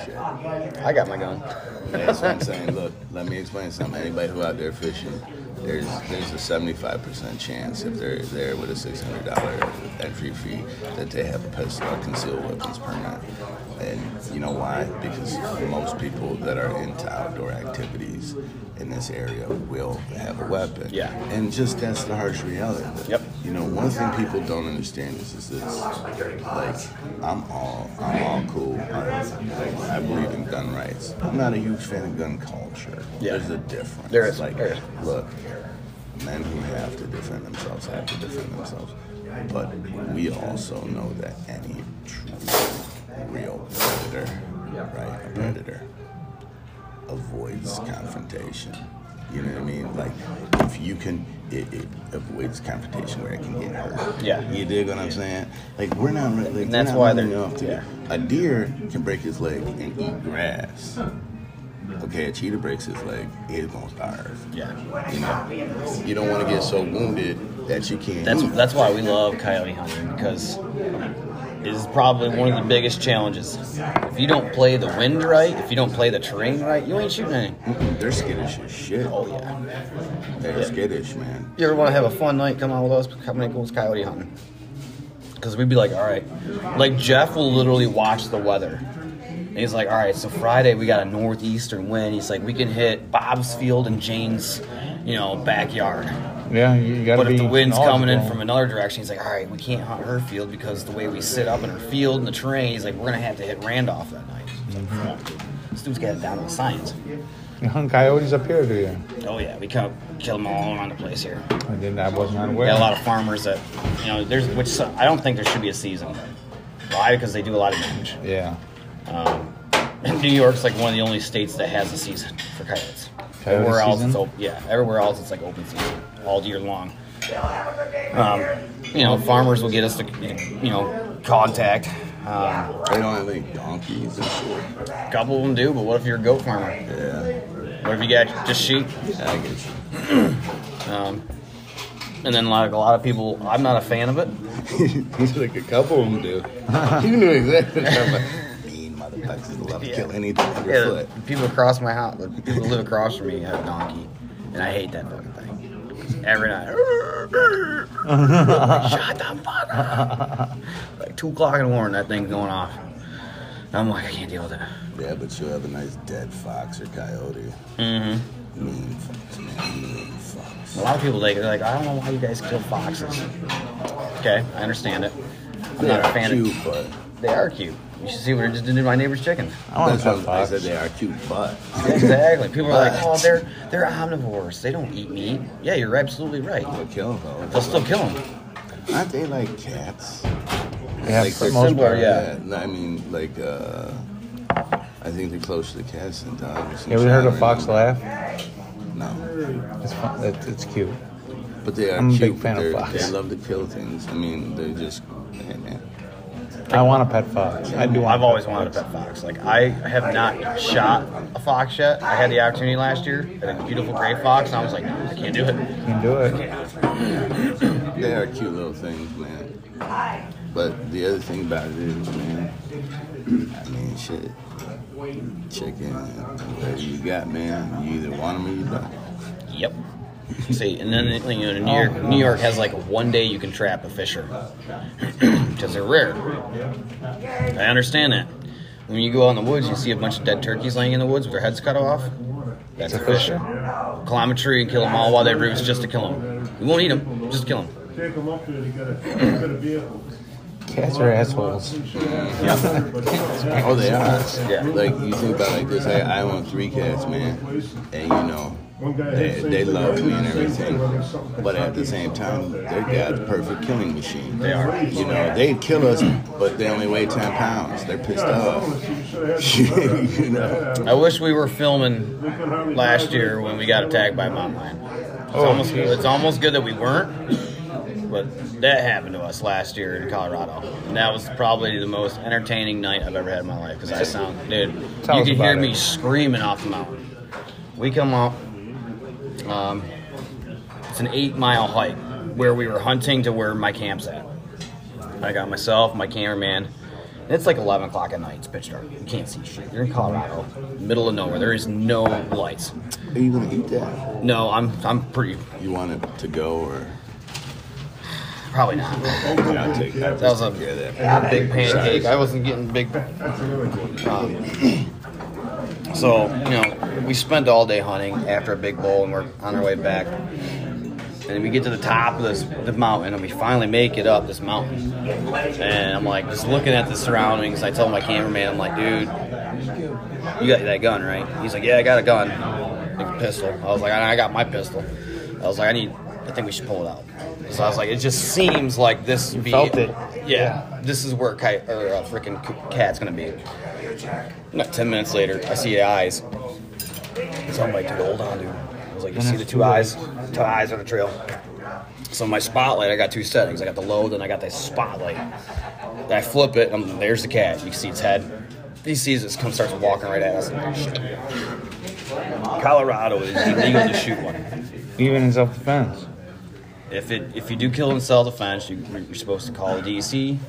I got my gun. That's what I'm saying. Look, let me explain something. Anybody who out there fishing, there's a 75% chance if they're there with a $600 entry fee that they have a pistol or concealed weapons permit. And you know why? Because most people that are into outdoor activities in this area will have a weapon. Yeah. And just that's the harsh reality of it. Yep. You know, one thing people don't understand is this. Like, I'm all cool. I believe in gun rights. I'm not a huge fan of gun culture. Yeah. There's a difference. There is. Like, There is. look, men who have to defend themselves have to defend themselves. But we also know that any true, real predator, right, a predator, avoids confrontation. You know what I mean? Like, if you can, it avoids confrontation where it can get hurt. Yeah. You dig what I'm saying? Like, we're not, like, And that's we're not why running they're- up to yeah. A deer can break his leg and eat grass. Okay, a cheetah breaks his leg, he's gonna starve. Yeah. You know, you don't want to get so wounded that you can't eat. That's why we love coyote hunting, because it is probably one of the biggest challenges. If you don't play the wind right, if you don't play the terrain right, you ain't shooting any. They're skittish as shit. Oh yeah. They're skittish, man. You ever want to have a fun night? Come on with us. Come and go coyote hunting. Because we'd be like, all right. Like Jeff will literally watch the weather. And he's like, all right, so Friday we got a northeastern wind. He's like, we can hit Bob's field and Jane's, backyard. Yeah, you gotta But be if the wind's coming in knowledgeable. from another direction, he's like, all right, we can't hunt her field because the way we sit up in her field and the terrain, he's like, we're going to have to hit Randolph that night. This dude's got it down to the science. You hunt coyotes up here, do you? Oh, yeah, we kill them all around the place here. I was not We aware. got a lot of farmers that, which I don't think there should be a season. Why? Because they do a lot of damage. Yeah. New York's like one of the only states that has a season for coyotes. Coyote Everywhere else, season? it's open. Yeah, everywhere else it's like open season all year long. Farmers will get us to, contact. They don't have any donkeys and shit. A couple of them do, but what if you're a goat farmer? Yeah, What if you got just sheep? I get you. And then like a lot of people, I'm not a fan of it. Like a couple of them do. You knew exactly what I'm talking about. Mean mother. I just love to kill anything underfoot. Yeah, people across my house, the people who live across from me have a donkey, and I hate that fucking thing. Every night, shut the fuck up. Like 2 o'clock in the morning, that thing's going off. And I'm like, I can't deal with it. Yeah, but you'll have a nice dead fox or coyote. Mm-hmm. Mean fox, man. Mean fox. A lot of people, they're like, I don't know why you guys kill foxes. Okay, I understand it. I'm not a fan cute, of but they are cute. You should see what I just did to my neighbor's chickens. that's what I said. They are cute, but Exactly. People are like, oh, they're omnivores. They don't eat meat. Yeah, you're absolutely right. they'll kill them. Though. They'll still kill them. Aren't they like cats? Yeah, Like, for they're the most similar, part. yeah. I mean, like, I think they're closer to cats than dogs. You ever heard a fox laugh? No. It's fun. It's cute. But they are I'm a cute. big fan of fox. They love to kill things. I mean, they're just, hey, man. I want a pet fox. I do. I've always wanted a pet fox. Like, I have not shot a fox yet. I had the opportunity last year. I had a beautiful gray fox, and I was like, no, I can't do it. You can do it. They are cute little things, man. But the other thing about it is, man, I mean, shit. Chicken, whatever you got, man. You either want them or you don't. Yep. See, and then New York has like 1 day you can trap a fisher because they're rare. I understand that. When you go out in the woods, you see a bunch of dead turkeys laying in the woods with their heads cut off. That's a fisher. Climb a tree and kill them all while they roost just to kill them. We won't eat them, just kill them. Take them up there to get a vehicle. Cats are assholes. Oh, they are. Yeah. Like, you think about it like this. I own 3 cats, man. And, you know, they love me and everything. But at the same time, they're God's perfect killing machine. They are. You know, they'd kill us, but they only weigh 10 pounds. They're pissed off. You know? I wish we were filming last year when we got attacked by a mountain lion. It's almost good that we weren't, but that happened to us last year in Colorado. And that was probably the most entertaining night I've ever had in my life because dude, you could hear me screaming off the mountain. We come up, it's an 8-mile hike where we were hunting to where my camp's at. I got myself, my cameraman, and it's like 11 o'clock at night. It's pitch dark. You can't see shit. You're in Colorado, middle of nowhere. There is no lights. Are you going to eat that? No, I'm pretty. You want it to go or? Probably not. I'll take that. That was a big pancake. I wasn't getting big. So, you know, we spent all day hunting after a big bowl, and we're on our way back. And we get to the top of the mountain, and we finally make it up this mountain. And I'm like, just looking at the surroundings. I told my cameraman, I'm like, dude, you got that gun, right? He's like, yeah, I got a gun, like a pistol. I was like, I got my pistol. I was like, I think we should pull it out. So I was like, it just seems like this would be. Felt it. Yeah, this is where a freaking cat's gonna be. Not 10 minutes later, I see the eyes. So I'm like, dude, hold on, dude. I was like, you see the two eyes? 2 eyes on the trail. So my spotlight, I got 2 settings. I got the low, then I got the spotlight. Then I flip it, and there's the cat. You can see its head. He sees it, starts walking right at us. I'm like, shit. Colorado is illegal to shoot one. Even in self-defense. If you do kill in self-defense, you're supposed to call the DC.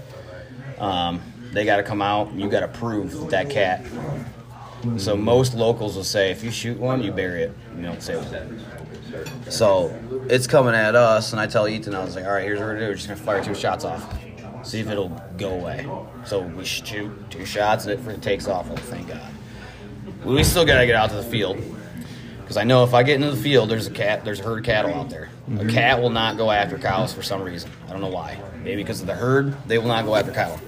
They got to come out. And you got to prove that cat. So most locals will say, if you shoot one, you bury it. You don't save it. So it's coming at us, and I tell Ethan, I was like, all right, here's what we're going to do. We're just going to fire 2 shots off. See if it'll go away. So we shoot 2 shots, and it takes off. Oh, thank God. We still got to get out to the field. Because I know if I get into the field, there's a herd of cattle out there. A cat will not go after cows for some reason. I don't know why. Maybe because of the herd, they will not go after cattle.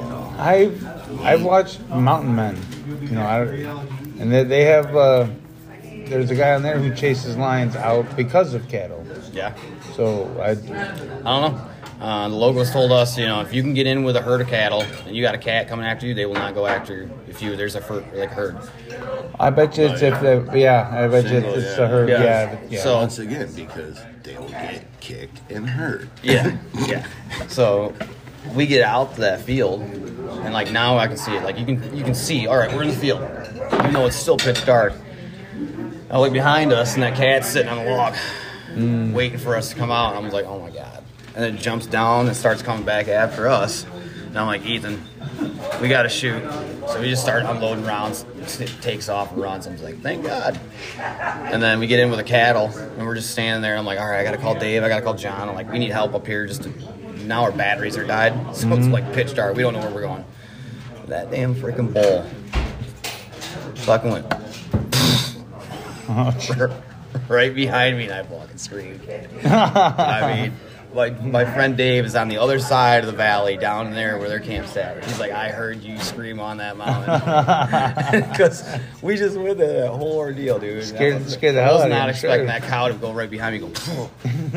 I've watched Mountain Men, you know, and they have. There's a guy on there who chases lions out because of cattle. Yeah. So I don't know. The locals told us, you know, if you can get in with a herd of cattle and you got a cat coming after you, they will not go after you. There's a herd. I bet you it's I bet you it's a herd. Yeah. So once again, because they will get kicked and hurt. Yeah. So we get out to that field, and like now I can see it. Like you can see. All right, we're in the field. Even though it's still pitch dark. I look behind us, and that cat's sitting on a log, waiting for us to come out. And I was like, oh my God. And it jumps down and starts coming back after us. And I'm like, Ethan, we got to shoot. So we just start unloading rounds. It takes off and runs. I'm just like, thank God. And then we get in with the cattle, and we're just standing there. I'm like, all right, I got to call Dave. I got to call John. I'm like, we need help up here. Now our batteries are died. So it's like pitch dark. We don't know where we're going. That damn freaking bull fucking went right behind me, and I fucking screamed. I mean, like, my friend Dave is on the other side of the valley down there where their camp's at. He's like, I heard you scream on that mountain. Because we just went through that whole ordeal, dude. Scared the hell out of you. I was not expecting that cow to go right behind me and go,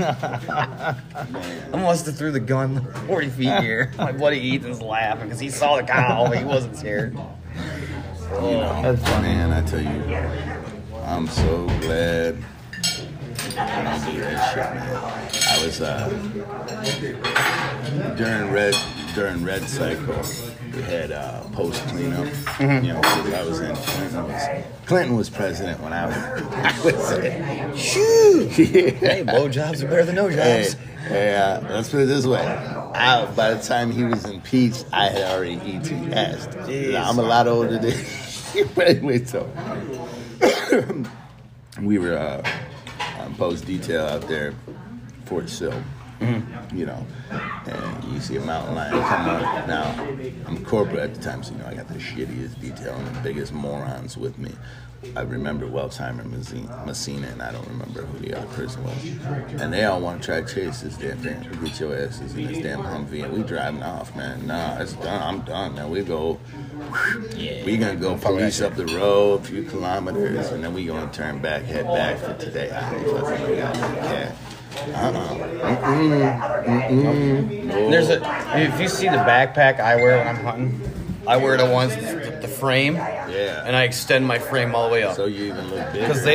I must have threw the gun 40 feet here. My buddy Ethan's laughing because he saw the cow, but he wasn't scared. That's funny. Man, I tell you, I'm so glad I don't do that shit, man. I was during Red Cycle, we had post cleanup. You know, because I was in Clinton was president when I was in. Shoot! Hey, blowjobs are better than no jobs. Hey, let's put it this way. By the time he was impeached, I had already ETS'd. I'm a lot older than you. Anyway, so we were on post detail out there, Fort Sill. You know, and you see a mountain lion come up. Now, I'm corporate at the time, so, you know, I got the shittiest detail and the biggest morons with me. I remember Welsheimer, Messina, and I don't remember who the other person was. And they all want to try to chase this damn thing. We get your asses in this damn Humvee, and we driving off, man. Nah, it's done. I'm done, man. We go, we gonna go police up the road a few kilometers, and then we gonna turn back, head back for today. I don't fucking know that cat. There's if you see the backpack I wear when I'm hunting, I wear the ones with the frame, and I extend my frame all the way up. So you even look bigger. Because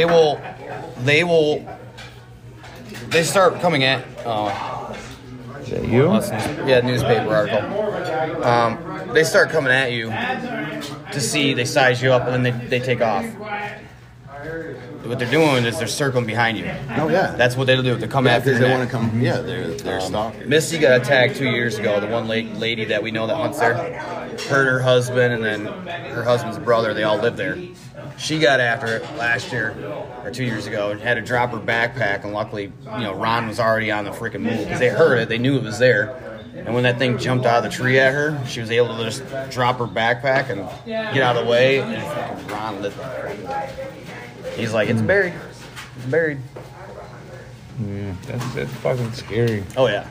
they start coming at. Is that you? Yeah, newspaper article. They start coming at you to see, they size you up, and then they take off. What they're doing is they're circling behind you. Oh, yeah. That's what they'll do. They come after you. Because they want to come. Yeah, they're stalkers. Missy got attacked 2 years ago. The one lady that we know that hunts there, her and her husband, and then her husband's brother, they all live there. She got after it last year or 2 years ago and had to drop her backpack. And luckily, you know, Ron was already on the freaking move because they heard it. They knew it was there. And when that thing jumped out of the tree at her, she was able to just drop her backpack and get out of the way. And fucking Ron lit there. He's like, it's buried. It's buried. Yeah, that's fucking scary. Oh, yeah.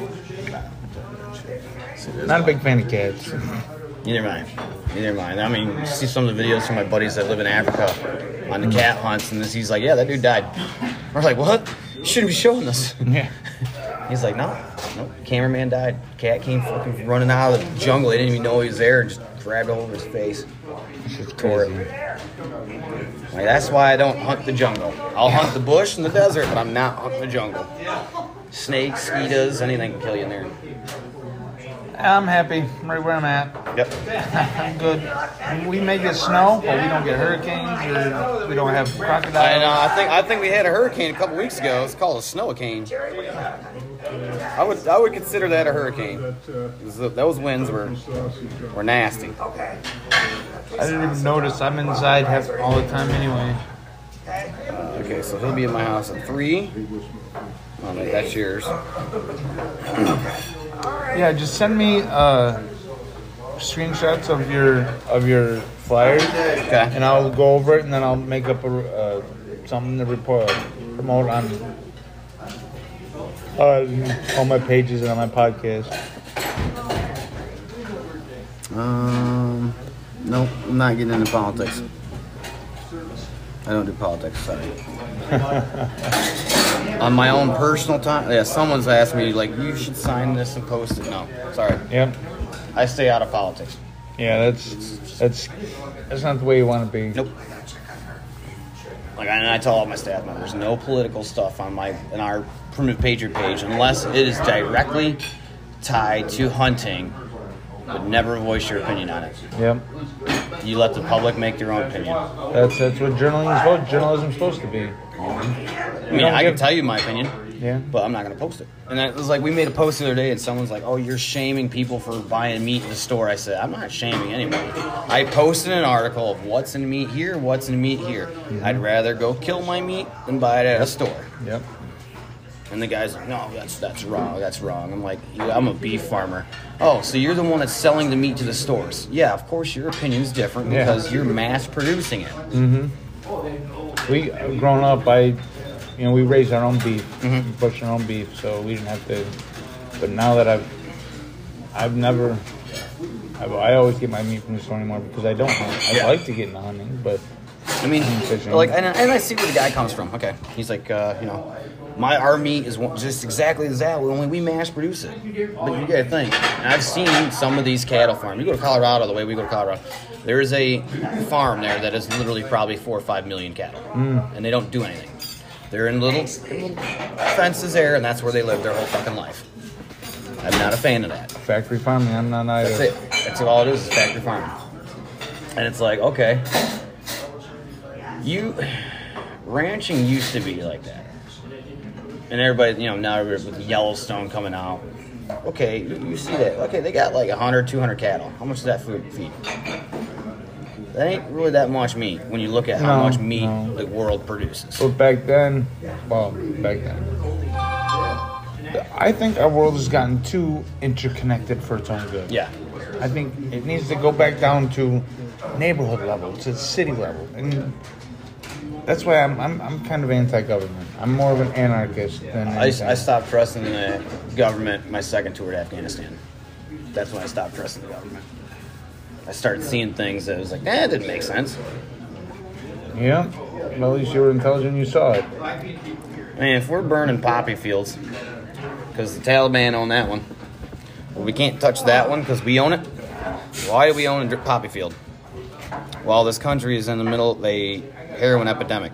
Not a big fan of cats. Neither am I. I mean, you see some of the videos from my buddies that live in Africa on the cat hunts, and he's like, yeah, that dude died. I was like, what? You shouldn't be showing this. Yeah. He's like, no, cameraman died. Cat came fucking running out of the jungle. They didn't even know he was there and just grabbed a hold of his face. Tore it. Like, that's why I don't hunt the jungle. I'll hunt the bush and the desert, but I'm not hunting the jungle. Snakes, mosquitoes, anything can kill you in there. I'm happy right where I'm at. Yep. I'm good. We may get snow, but we don't get hurricanes, or we don't have crocodiles. I think we had a hurricane a couple weeks ago. It's called a snow-a-cane. I would consider that a hurricane. Those winds were nasty. I didn't even notice. I'm inside all the time anyway. Okay, so he'll be in my house at 3. Oh, no, that's yours. Yeah, just send me screenshots of your flyers, Okay. and I'll go over it, and then I'll make up something to promote on my pages and on my podcast. Nope, I'm not getting into politics. I don't do politics, sorry. On my own personal time, yeah, someone's asked me, like, you should sign this and post it. No, sorry. Yep. I stay out of politics. Yeah, that's not the way you want to be. Nope. Like, and I tell all my staff members, no political stuff in our Primitive Patriot page unless it is directly tied to hunting. But never voice your opinion on it. Yep. You let the public make their own opinion. That's what journalism's supposed to be. I mean, I can tell you my opinion. Yeah. But I'm not going to post it. And it was like, we made a post the other day, and someone's like, oh, you're shaming people for buying meat in the store. I said, I'm not shaming anybody. I posted an article of what's in meat here, what's in meat here. Mm-hmm. I'd rather go kill my meat than buy it at a store. Yep. And the guy's like, no, that's wrong, that's wrong. I'm like, I'm a beef farmer. Oh, so you're the one that's selling the meat to the stores. Yeah, of course your opinion's different because you're mass producing it. Mm-hmm. We, growing up, we raised our own beef, Mm-hmm. pushed our own beef, so we didn't have to. But now that I always get my meat from the store anymore because I don't hunt. I like to get into hunting, but I mean, fishing. like, and I see where the guy comes from. Okay, he's like, our meat is just exactly as that. Only we mass produce it. But you gotta think. And I've seen some of these cattle farms. You go to Colorado, the way we go to Colorado, there is a farm there that is literally probably 4 or 5 million cattle, and they don't do anything. They're in little fences there, and that's where they live their whole fucking life. I'm not a fan of that. Factory farming, I'm not either. That's it. That's all it is factory farming. And it's like, okay, ranching used to be like that. And everybody, now with Yellowstone coming out, okay, you see that. Okay, they got like 100, 200 cattle. How much does that food feed? That ain't really that much meat when you look at how much meat the world produces. But back then, I think our world has gotten too interconnected for its own good. Yeah. I think it needs to go back down to neighborhood level, to city level, and that's why I'm kind of anti-government. I'm more of an anarchist than I stopped trusting the government my second tour to Afghanistan. That's when I stopped trusting the government. I started seeing things that was like, it didn't make sense. Yeah, well, at least you were intelligent, you saw it. I mean, if we're burning poppy fields, because the Taliban own that one, well, we can't touch that one because we own it. Why do we own a poppy field? Well, this country is in the middle of a heroin epidemic.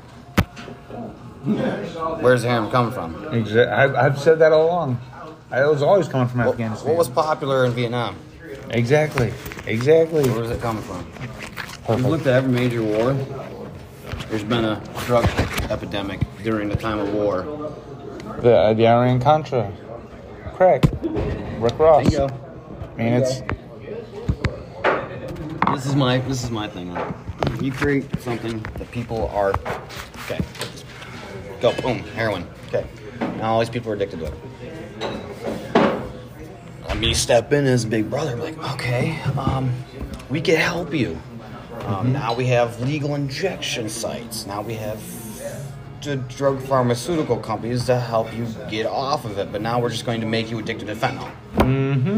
Where's the heroin coming from? I've said that all along. It was always coming from Afghanistan. What was popular in Vietnam? Exactly. Where was it coming from? We've looked at every major war. There's been a drug epidemic during the time of war. The Iran-Contra. Crack. Rick Ross. Bingo. I mean, it's... This is my thing. You create something that people are... Okay. Go. Boom. Heroin. Okay. Now all these people are addicted to it. Me step in as big brother, I'm like, okay, we can help you. Now we have legal injection sites. Now we have the drug pharmaceutical companies to help you get off of it. But now we're just going to make you addicted to fentanyl. Mm-hmm.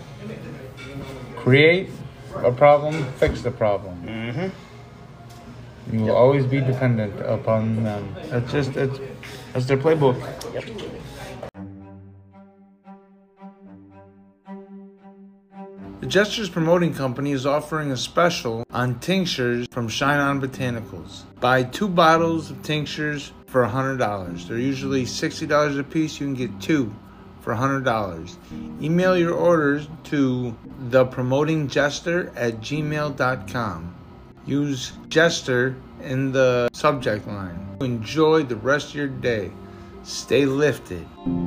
Create a problem, fix the problem. Mm-hmm. You will always be dependent upon them. That's their playbook. Yep. The Jester's Promoting Company is offering a special on tinctures from Shine On Botanicals. Buy 2 bottles of tinctures for $100. They're usually $60 a piece. You can get 2 for $100. Email your orders to thepromotingjester@gmail.com. Use Jester in the subject line. Enjoy the rest of your day. Stay lifted.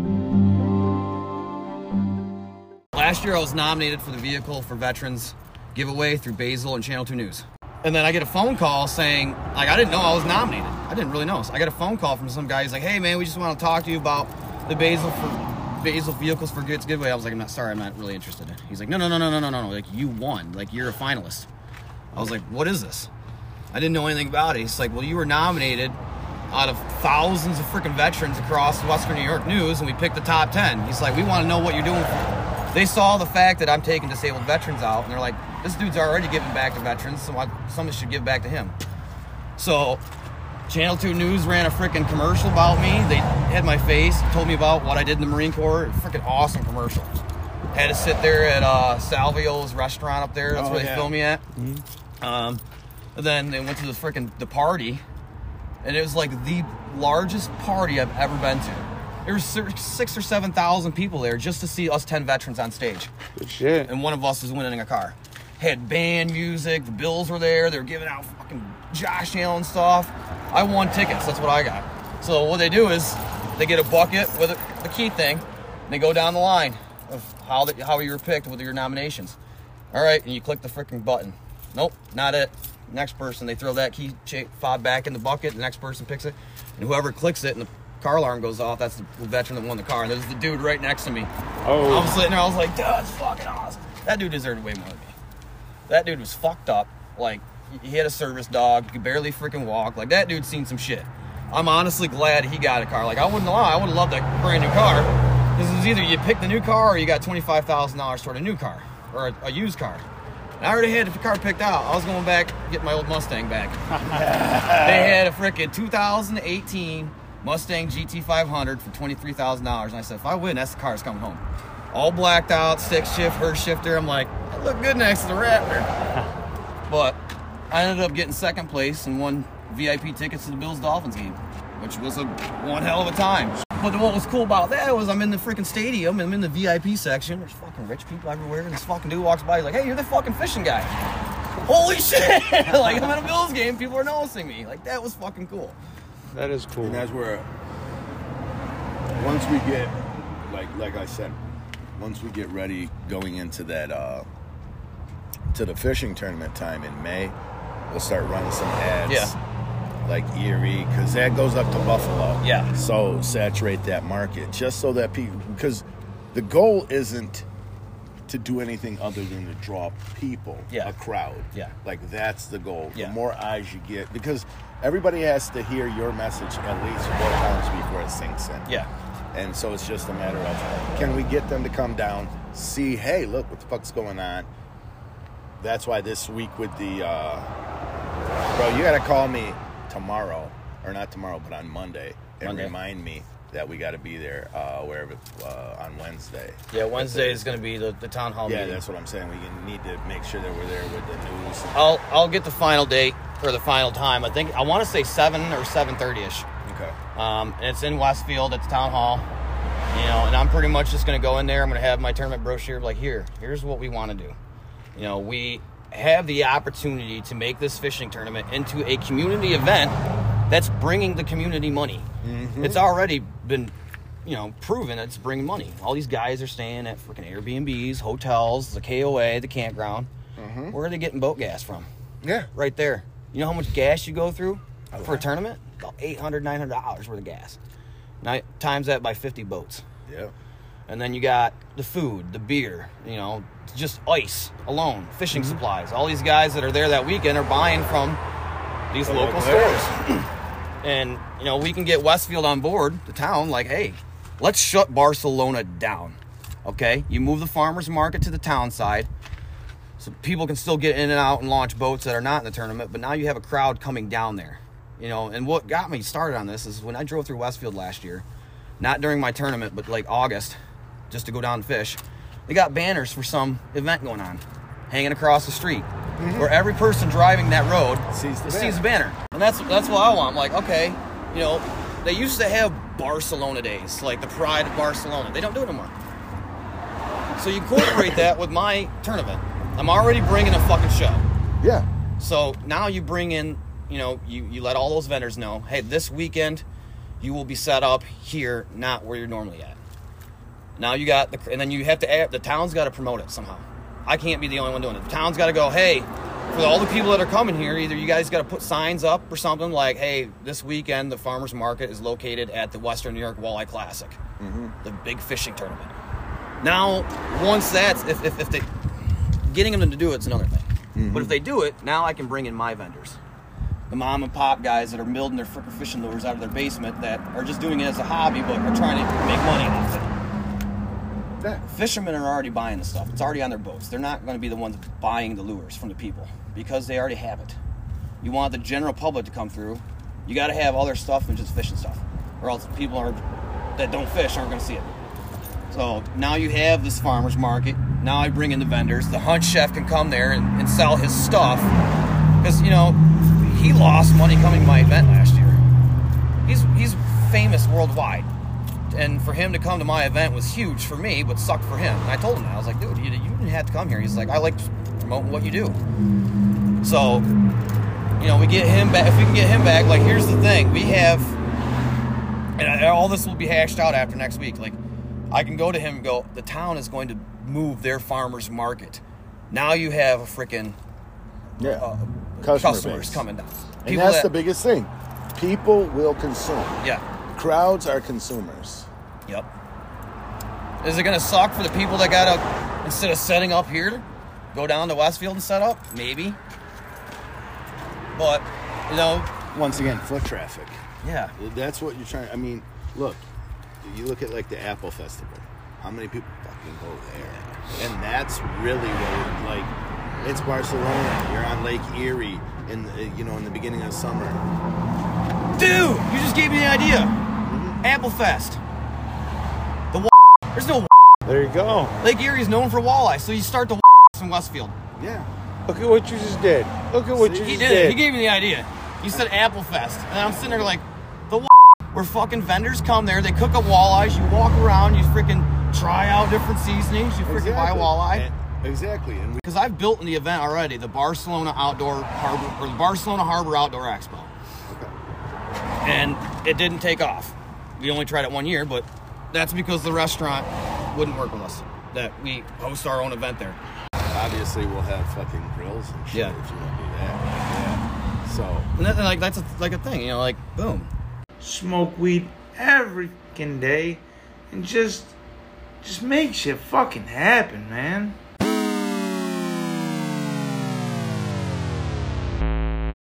Last year I was nominated for the Vehicle for Veterans giveaway through Basil and Channel 2 News. And then I get a phone call saying, like, I didn't know I was nominated. I didn't really know. So I got a phone call from some guy. He's like, hey, man, we just want to talk to you about the Basil Vehicles for Goods giveaway. I was like, I'm not really interested in it. He's like, no. Like, you won. Like, you're a finalist. I was like, what is this? I didn't know anything about it. He's like, well, you were nominated out of thousands of freaking veterans across Western New York News, and we picked the top 10. He's like, we want to know what you're doing for it. They saw the fact that I'm taking disabled veterans out, and they're like, this dude's already giving back to veterans, so somebody should give back to him. So Channel 2 News ran a freaking commercial about me. They had my face, told me about what I did in the Marine Corps. Freaking awesome commercial. Had to sit there at Salvio's restaurant up there. That's where they filmed me at. Mm-hmm. And then they went to the party, and it was like the largest party I've ever been to. There was 6,000 or 7,000 people there just to see us 10 veterans on stage. Good shit. And one of us was winning a car. Had band music, the Bills were there, they were giving out fucking Josh Allen stuff. I won tickets, that's what I got. So what they do is, they get a bucket with the key thing, and they go down the line of how you were picked with your nominations. All right, and you click the freaking button. Nope, not it. Next person, they throw that key fob back in the bucket. The next person picks it, and whoever clicks it and the car alarm goes off, that's the veteran that won the car. And there's the dude right next to me. Oh. I was sitting there, I was like, dude, that's fucking awesome. That dude deserved way more than me. That dude was fucked up. Like, he had a service dog. He could barely freaking walk. Like, that dude's seen some shit. I'm honestly glad he got a car. Like, I wouldn't lie. I would have loved that brand new car. Because it was either you pick the new car or you got $25,000 toward a new car. Or a used car. And I already had the car picked out. I was going back, get my old Mustang back. They had a freaking 2018 Mustang GT500 for $23,000. And I said, if I win, that's the car that's coming home. All blacked out, stick shift, herd shifter. I'm like, I look good next to the Raptor. But I ended up getting second place and won VIP tickets to the Bills-Dolphins game, which was one hell of a time. But what was cool about that was I'm in the freaking stadium, I'm in the VIP section, there's fucking rich people everywhere, and this fucking dude walks by, he's like, hey, you're the fucking fishing guy. Holy shit! Like, I'm at a Bills game, people are noticing me. Like, that was fucking cool. That is cool. And that's where, once we get, like I said, once we get ready going into that, to the fishing tournament time in May, we'll start running some ads. Yeah. Like Erie, because that goes up to Buffalo. Yeah. So saturate that market, just so that people, because the goal isn't to do anything other than to draw people, Yeah. a crowd. Yeah. Like, that's the goal. Yeah. The more eyes you get, because everybody has to hear your message at least 4 times before it sinks in. Yeah. And so it's just a matter of, can we get them to come down, see, hey, look, what the fuck's going on? That's why this week with the, bro, you got to call me tomorrow, or not tomorrow, but on Monday, and remind me that we got to be there wherever on Wednesday. Yeah, Wednesday is going to be the town hall meeting. Yeah, that's what I'm saying. We need to make sure that we're there with the news. I'll get the final date or the final time. I want to say 7 or 7:30ish. Okay. And it's in Westfield at the town hall. You know, and I'm pretty much just going to go in there. I'm going to have my tournament brochure. Like, here's what we want to do. You know, we have the opportunity to make this fishing tournament into a community event that's bringing the community money. Mm-hmm. It's already been, you know, proven it's bringing money. All these guys are staying at freaking Airbnbs, hotels, the KOA, the campground. Mm-hmm. Where are they getting boat gas from? Yeah. Right there. You know how much gas you go through for a tournament? About $800, $900 worth of gas. Now, times that by 50 boats. Yeah. And then you got the food, the beer, you know, just ice alone, fishing supplies. All these guys that are there that weekend are buying from these local stores. And, you know, we can get Westfield on board, the town, like, hey, let's shut Barcelona down, okay? You move the farmers market to the town side so people can still get in and out and launch boats that are not in the tournament, but now you have a crowd coming down there, you know? And what got me started on this is when I drove through Westfield last year, not during my tournament, but like August, just to go down and fish, they got banners for some event going on, hanging across the street, where every person driving that road sees the banner. And that's what I want. I'm like, okay, you know, they used to have Barcelona days, like the Pride of Barcelona. They don't do it anymore. So you incorporate that with my tournament. I'm already bringing a fucking show. Yeah. So now you bring in, you know, you let all those vendors know, hey, this weekend you will be set up here, not where you're normally at. Now you got and then you have to, the town's got to promote it somehow. I can't be the only one doing it. The town's got to go, hey, for all the people that are coming here, either you guys got to put signs up or something like, hey, this weekend the farmers market is located at the Western New York Walleye Classic, the big fishing tournament. Now, once that's, if they, getting them to do it's another thing. But if they do it, now I can bring in my vendors. The mom and pop guys that are building their frickin' fishing lures out of their basement that are just doing it as a hobby but are trying to make money off it. Fishermen are already buying the stuff. It's already on their boats. They're not going to be the ones buying the lures from the people because they already have it. You want the general public to come through, you got to have other stuff than just fishing stuff, or else people that don't fish aren't going to see it. So now you have this farmer's market. Now I bring in the vendors. The hunt chef can come there and sell his stuff because, you know, he lost money coming to my event last year. He's famous worldwide. And for him to come to my event was huge for me, but sucked for him. And I told him that. I was like, dude, you didn't have to come here. He's like, I like promoting what you do. So, you know, we get him back. If we can get him back, like, here's the thing. We have And all this will be hashed out after next week. Like, I can go to him and go, the town is going to move their farmers market. Now you have a freaking customers base. coming down. And that's the biggest thing. People will consume. Yeah. Crowds are consumers. Yep. Is it going to suck for the people that got to, instead of setting up here, go down to Westfield and set up? Maybe. But, you know. Once again, foot traffic. Yeah. That's what you're trying. I mean, look. You look at like the Apple Festival. How many people fucking go there? And that's really what, like, it's Barcelona. You're on Lake Erie in the beginning of summer. Dude, you just gave me the idea. Apple Fest. There's no. There you go. Lake Erie is known for walleye, so you start the in Westfield. Yeah. Look at what you just did. Look at what you just did. He gave me the idea. He said Apple Fest, and I'm sitting there like, where fucking vendors come there, they cook up walleyes, you walk around, you freaking try out different seasonings, you freaking buy walleye. Exactly. Because I've built in the event already, the Barcelona Harbor Outdoor Expo. Okay. And it didn't take off. We only tried it 1 year, but that's because the restaurant wouldn't work with us. That we host our own event there. Obviously, we'll have fucking grills and shit if you want to do that. Yeah. So. And that's a thing, you know, like, boom. Smoke weed every fucking day and just make shit fucking happen, man.